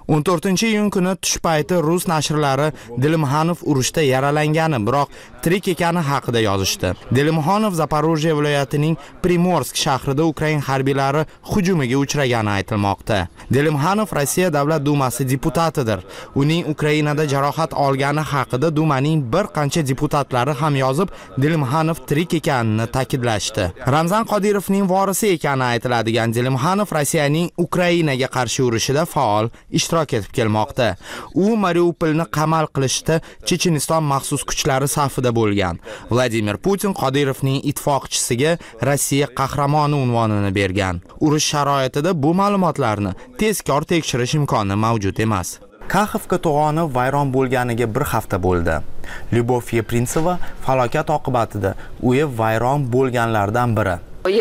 o'n to'rtinchi iyun kuni tush payti rus nashrlari Dilimxanov urushda yaralangani, biroq tirik ekani haqida yozishdi. Dilimxanov Zaporojye viloyatining Primorsk shahrida Ukraina harbiylari hujumiga uchragani aytilmoqda. Dilimxanov Rossiya Davlat Dumasi deputatidir. Uning Ukrainada jarohat olgani haqida Dumaning bir qancha deputatlari ham yozib, Dilimxanov tirik ekanini ta'kidlashdi. Ramzan Qodirovning vorisi ekani aytiladigan Dilimxanov Rossiyaning Ukrainaga qarshi urushida faol ishtirok etib kelmoqda. U Mariupolni qamal qilishda Checheniston maxsus kuchlari safida bo'lgan. Vladimir Putin Qodirovning ittifoqchisiga Rossiya qahramoni unvonini bergan. Urush sharoitida bu ma'lumotlarni tezkor tekshirish imkoni mavjud emas. Kaxovka to'g'oni vayron bo'lganiga bir hafta bo'ldi. Lyubov Yeprintsova falokat oqibatida uyi vayron bo'lganlardan biri.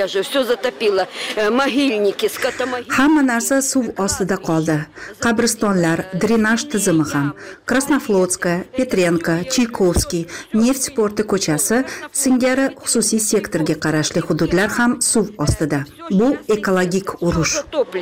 Hamma narsa suv ostida qoldi. Qabristonlar, drenaj tizimi ham. Krasnoflotskaya, Petrenka, Chaykovskiy, Neft porti ko'chasi singari xususiy sektorga qarashli hududlar ham suv ostida. Bu ekologik urush.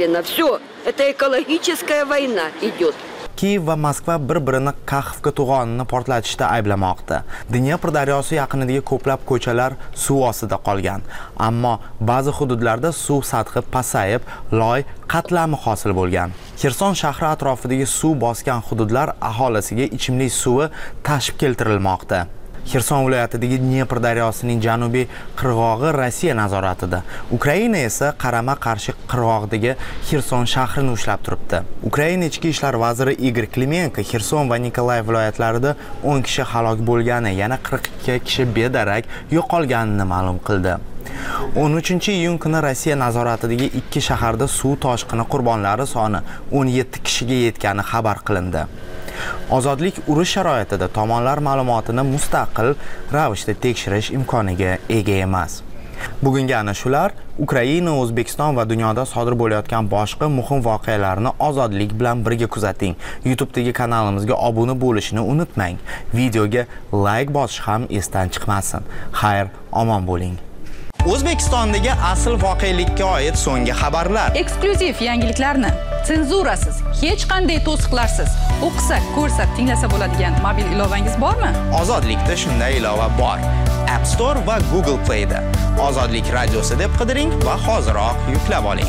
Kiyev va Moskva bir-birini Kaxovka to'g'onini portlatishda ayblamoqda. Dnepr daryosi yaqinidagi ko'plab ko'chalar suv ostida qolgan, ammo ba'zi hududlarda suv sathi pasayib, loy qatlami hosil bo'lgan. Xerson shahri atrofidagi suv bosgan hududlar aholisiga ichimlik suvi tashib keltirilmoqda. Xerson viloyatidagi Dnepr daryosining janubiy qirg'og'i Rossiya nazoratida. Ukraina esa qarama-qarshi qirg'og'idagi Xerson shahrini ushlab turibdi. Ukraina ichki ishlar vaziri Igor Klimenko Xerson va Nikolayev viloyatlarida o'n kishi halok bo'lgani, yana qirq ikki kishi bedarak yo'qolganini ma'lum qildi. o'n uchinchi iyun kuni Rossiya nazoratidagi ikki shaharda suv toshqini qurbonlari soni o'n yetti kishiga yetgani xabar qilindi. Ozodlik urush sharoitida tomonlar ma'lumotini mustaqil ravishda tekshirish imkoniga ega emas. Bugungi ana shular Ukraina, O'zbekiston va dunyoda sodir bo'layotgan boshqa muhim voqealarni ozodlik bilan birga kuzating. YouTube'dagi kanalimizga obuna bo'lishni unutmang. Videoga like bosish ham esdan chiqmasin. Xayr, omon bo'ling. O'zbekistondagi asl voqelikka oid so'nggi xabarlar. Eksklyuziv yangiliklarni senzurasiz, hech qanday to'siqlarsiz o'qisa, ko'rsa, tinglasa bo'ladigan mobil ilovangiz bormi? Ozodlikda shunday ilova bor. App Store va Google Play da Ozodlik radiosi deb qidiring va hoziroq yuklab oling.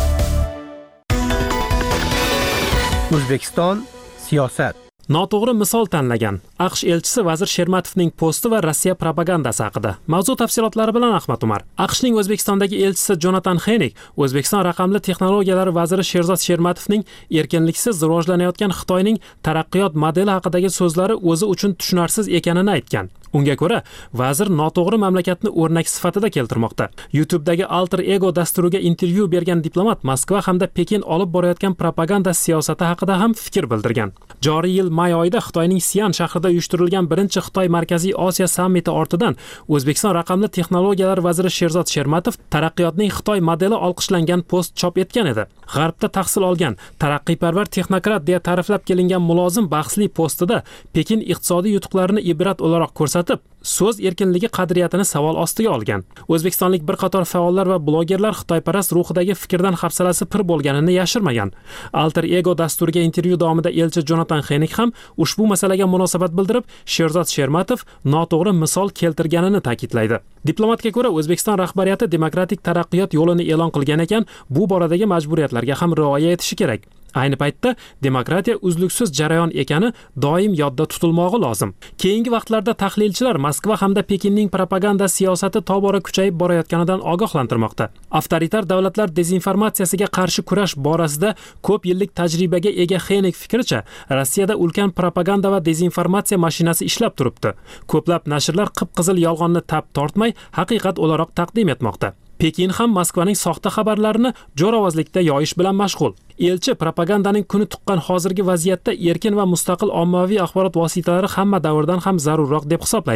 O'zbekiston siyosat. Noto'g'ri misol tanlagan AQSh elchisi vazir Shermatovning posti va Rossiya propagandasi haqida. Mavzu tafsilotlari bilan Ahmad Umar. AQShning O'zbekistondagi elchisi Jonatan Henik O'zbekiston raqamli texnologiyalar vaziri Sherzod Shermatovning erkinliksiz rivojlanayotgan Xitoyning taraqqiyot modeli haqidagi so'zlari o'zi uchun tushunarsiz ekanini aytgan. Unga ko'ra, vazir noto'g'ri mamlakatni o'rnak sifatida keltirmoqda. YouTube'dagi Alter Ego dasturiga intervyu bergan diplomat Moskva hamda Pekin olib borayotgan propaganda siyosati haqida ham fikr bildirgan. Joriy yil may oyida Xitoyning Sian shahrida uyushtirilgan birinchi Xitoy Markaziy Osiyo sammiti ortidan O'zbekiston raqamli texnologiyalar vaziri Sherzod Shermatov taraqqiyotning Xitoy modeli olqishlangan post chop etgan edi. G'arbda tahsil olgan, taraqqiyparvar texnokrat deya ta'riflab kelingan mulozim bahsli postida Pekin iqtisodiy yutuqlarini ibrat o'laroq ko'rsatib, so'z erkinligi qadriyatini savol ostiga olgan. O'zbekistonlik bir qator faollar va blogerlar Xitoyparast ruhidagi fikrdan hafsalasi pir bo'lganini yashirmagan. Alter Ego dasturiga intervyu davomida elchi Jonatan Henik ham ushbu masalaga munosabat bildirib, Sherzod Shermatov noto'g'ri misol keltirganini ta'kidlaydi. Diplomatga ko'ra, O'zbekiston rahbariyati demokratik taraqqiyot yo'lini e'lon qilgan ekan, bu boradagi majburiyatlarga ham rioya etishi kerak. Ayni paytda demokratiya uzluksiz jarayon ekani doim yodda tutilmog'i lozim. Keyingi vaqtlarda tahlilchilar Moskva hamda Pekinning propaganda siyosati tobora kuchayib borayotganidan ogohlantirmoqda. Avtoritar davlatlar dezinformatsiyasiga qarshi kurash borasida ko'p yillik tajribaga ega Henik fikricha, Rossiyada ulkan propaganda va dezinformatsiya mashinasi ishlab turibdi. Ko'plab nashrlar qip-qizil yolg'onni tap tortmay, haqiqat o'laroq taqdim etmoqda. Pekin ham Moskvaning soxta xabarlarini jo'ravozlikda yoyish bilan mashg'ul. Elchi propagandaning kuni tuqqan hozirgi vaziyatda erkin va mustaqil ommaviy axborot vositalari hamma davrdan ham zarurroq deb hisoblaydi.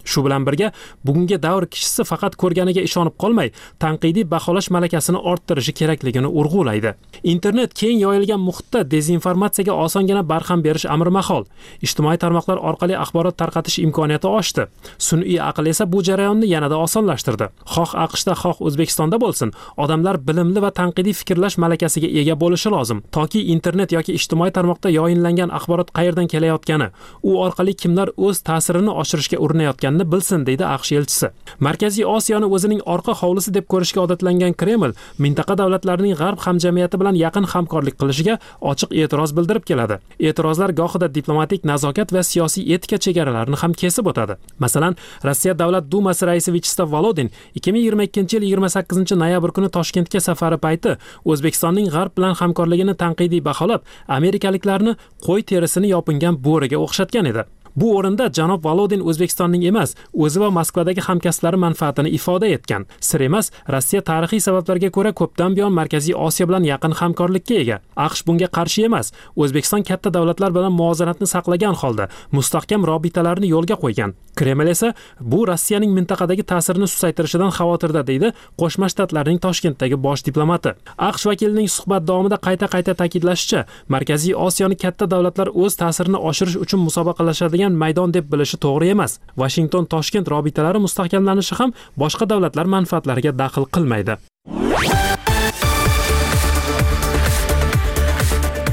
Shu bilan birga bugungi davr kishisi faqat ko'rganiga ishonib qolmay, tanqidiy baholash malakasini orttirishi kerakligini urg'ulaydi. Internet keng yoyilgan muhitda dezinformatsiyaga osongina barham berish amri mahol. Ijtimoiy tarmoqlar orqali axborot tarqatish imkoniyati oshdi. Sun'iy aql esa bu jarayonni yanada osonlashtirdi. Xoh AQShda, xoh O'zbekistonda bo'lsin, odamlar bilimli va tanqidiy fikrlash malakasiga ega bo'lishi lozim. Toki internet yoki ijtimoiy tarmoqda yoyinlangan axborot qayerdan kelayotgani, u orqali kimlar o'z ta'sirini oshirishga urinayotganini bilsin, deydi AQSh elchisi. Markaziy Osiyoni o'zining orqa hovlisi deb ko'rishga odatlangan Kreml mintaqa davlatlarining g'arb hamjamiyati bilan yaqin hamkorlik qilishiga ochiq e'tiroz bildirib keladi. E'tirozlar gohida diplomatik nazokat va siyosiy etika chegaralarini ham kesib o'tadi. Masalan, Rossiya Davlat Dumasi raisi Vyacheslav Volodin ikki ming yigirma ikkinchi yil yigirma sakkizinchi noyabr kuni Toshkentga safari payti O'zbekistonning g'arb bilan hamkorligini tanqidiy baholab, amerikaliklarni qo'y terisini yopingan bo'riga o'xshatgan edi. Bu o'rinda janob Volodin O'zbekistonning emas, o'zi va Moskvadagi hamkasblari manfaatini ifoda etgan. Sir emas, Rossiya tarixiy sabablarga ko'ra ko'pdan buyon Markaziy Osiyo bilan yaqin hamkorlikka ega. AQSh bunga qarshi emas. O'zbekiston katta davlatlar bilan muvozanatni saqlagan holda mustahkam robitalarni yo'lga qo'ygan. Kreml esa bu Rossiyaning mintaqadagi ta'sirini susaytirishidan xavotirda, deydi Qo'shma Shtatlarning Toshkentdagi bosh diplomati. AQSh vakilining suhbat davomida qayta-qayta ta'kidlashicha, Markaziy Osiyoni katta davlatlar o'z ta'sirini oshirish uchun musobaqalashadi maydon deb bilishi to'g'ri emas. Washington Toshkent robitalari mustahkamlanishi ham boshqa davlatlar manfaatlariga daxl qilmaydi.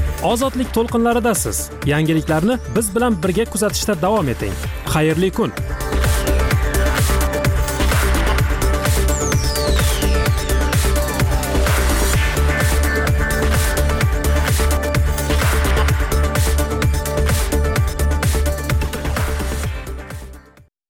Ozodlik to'lqinlaridasiz. Yangiliklarni biz bilan birga kuzatishda davom eting. Xayrli kun.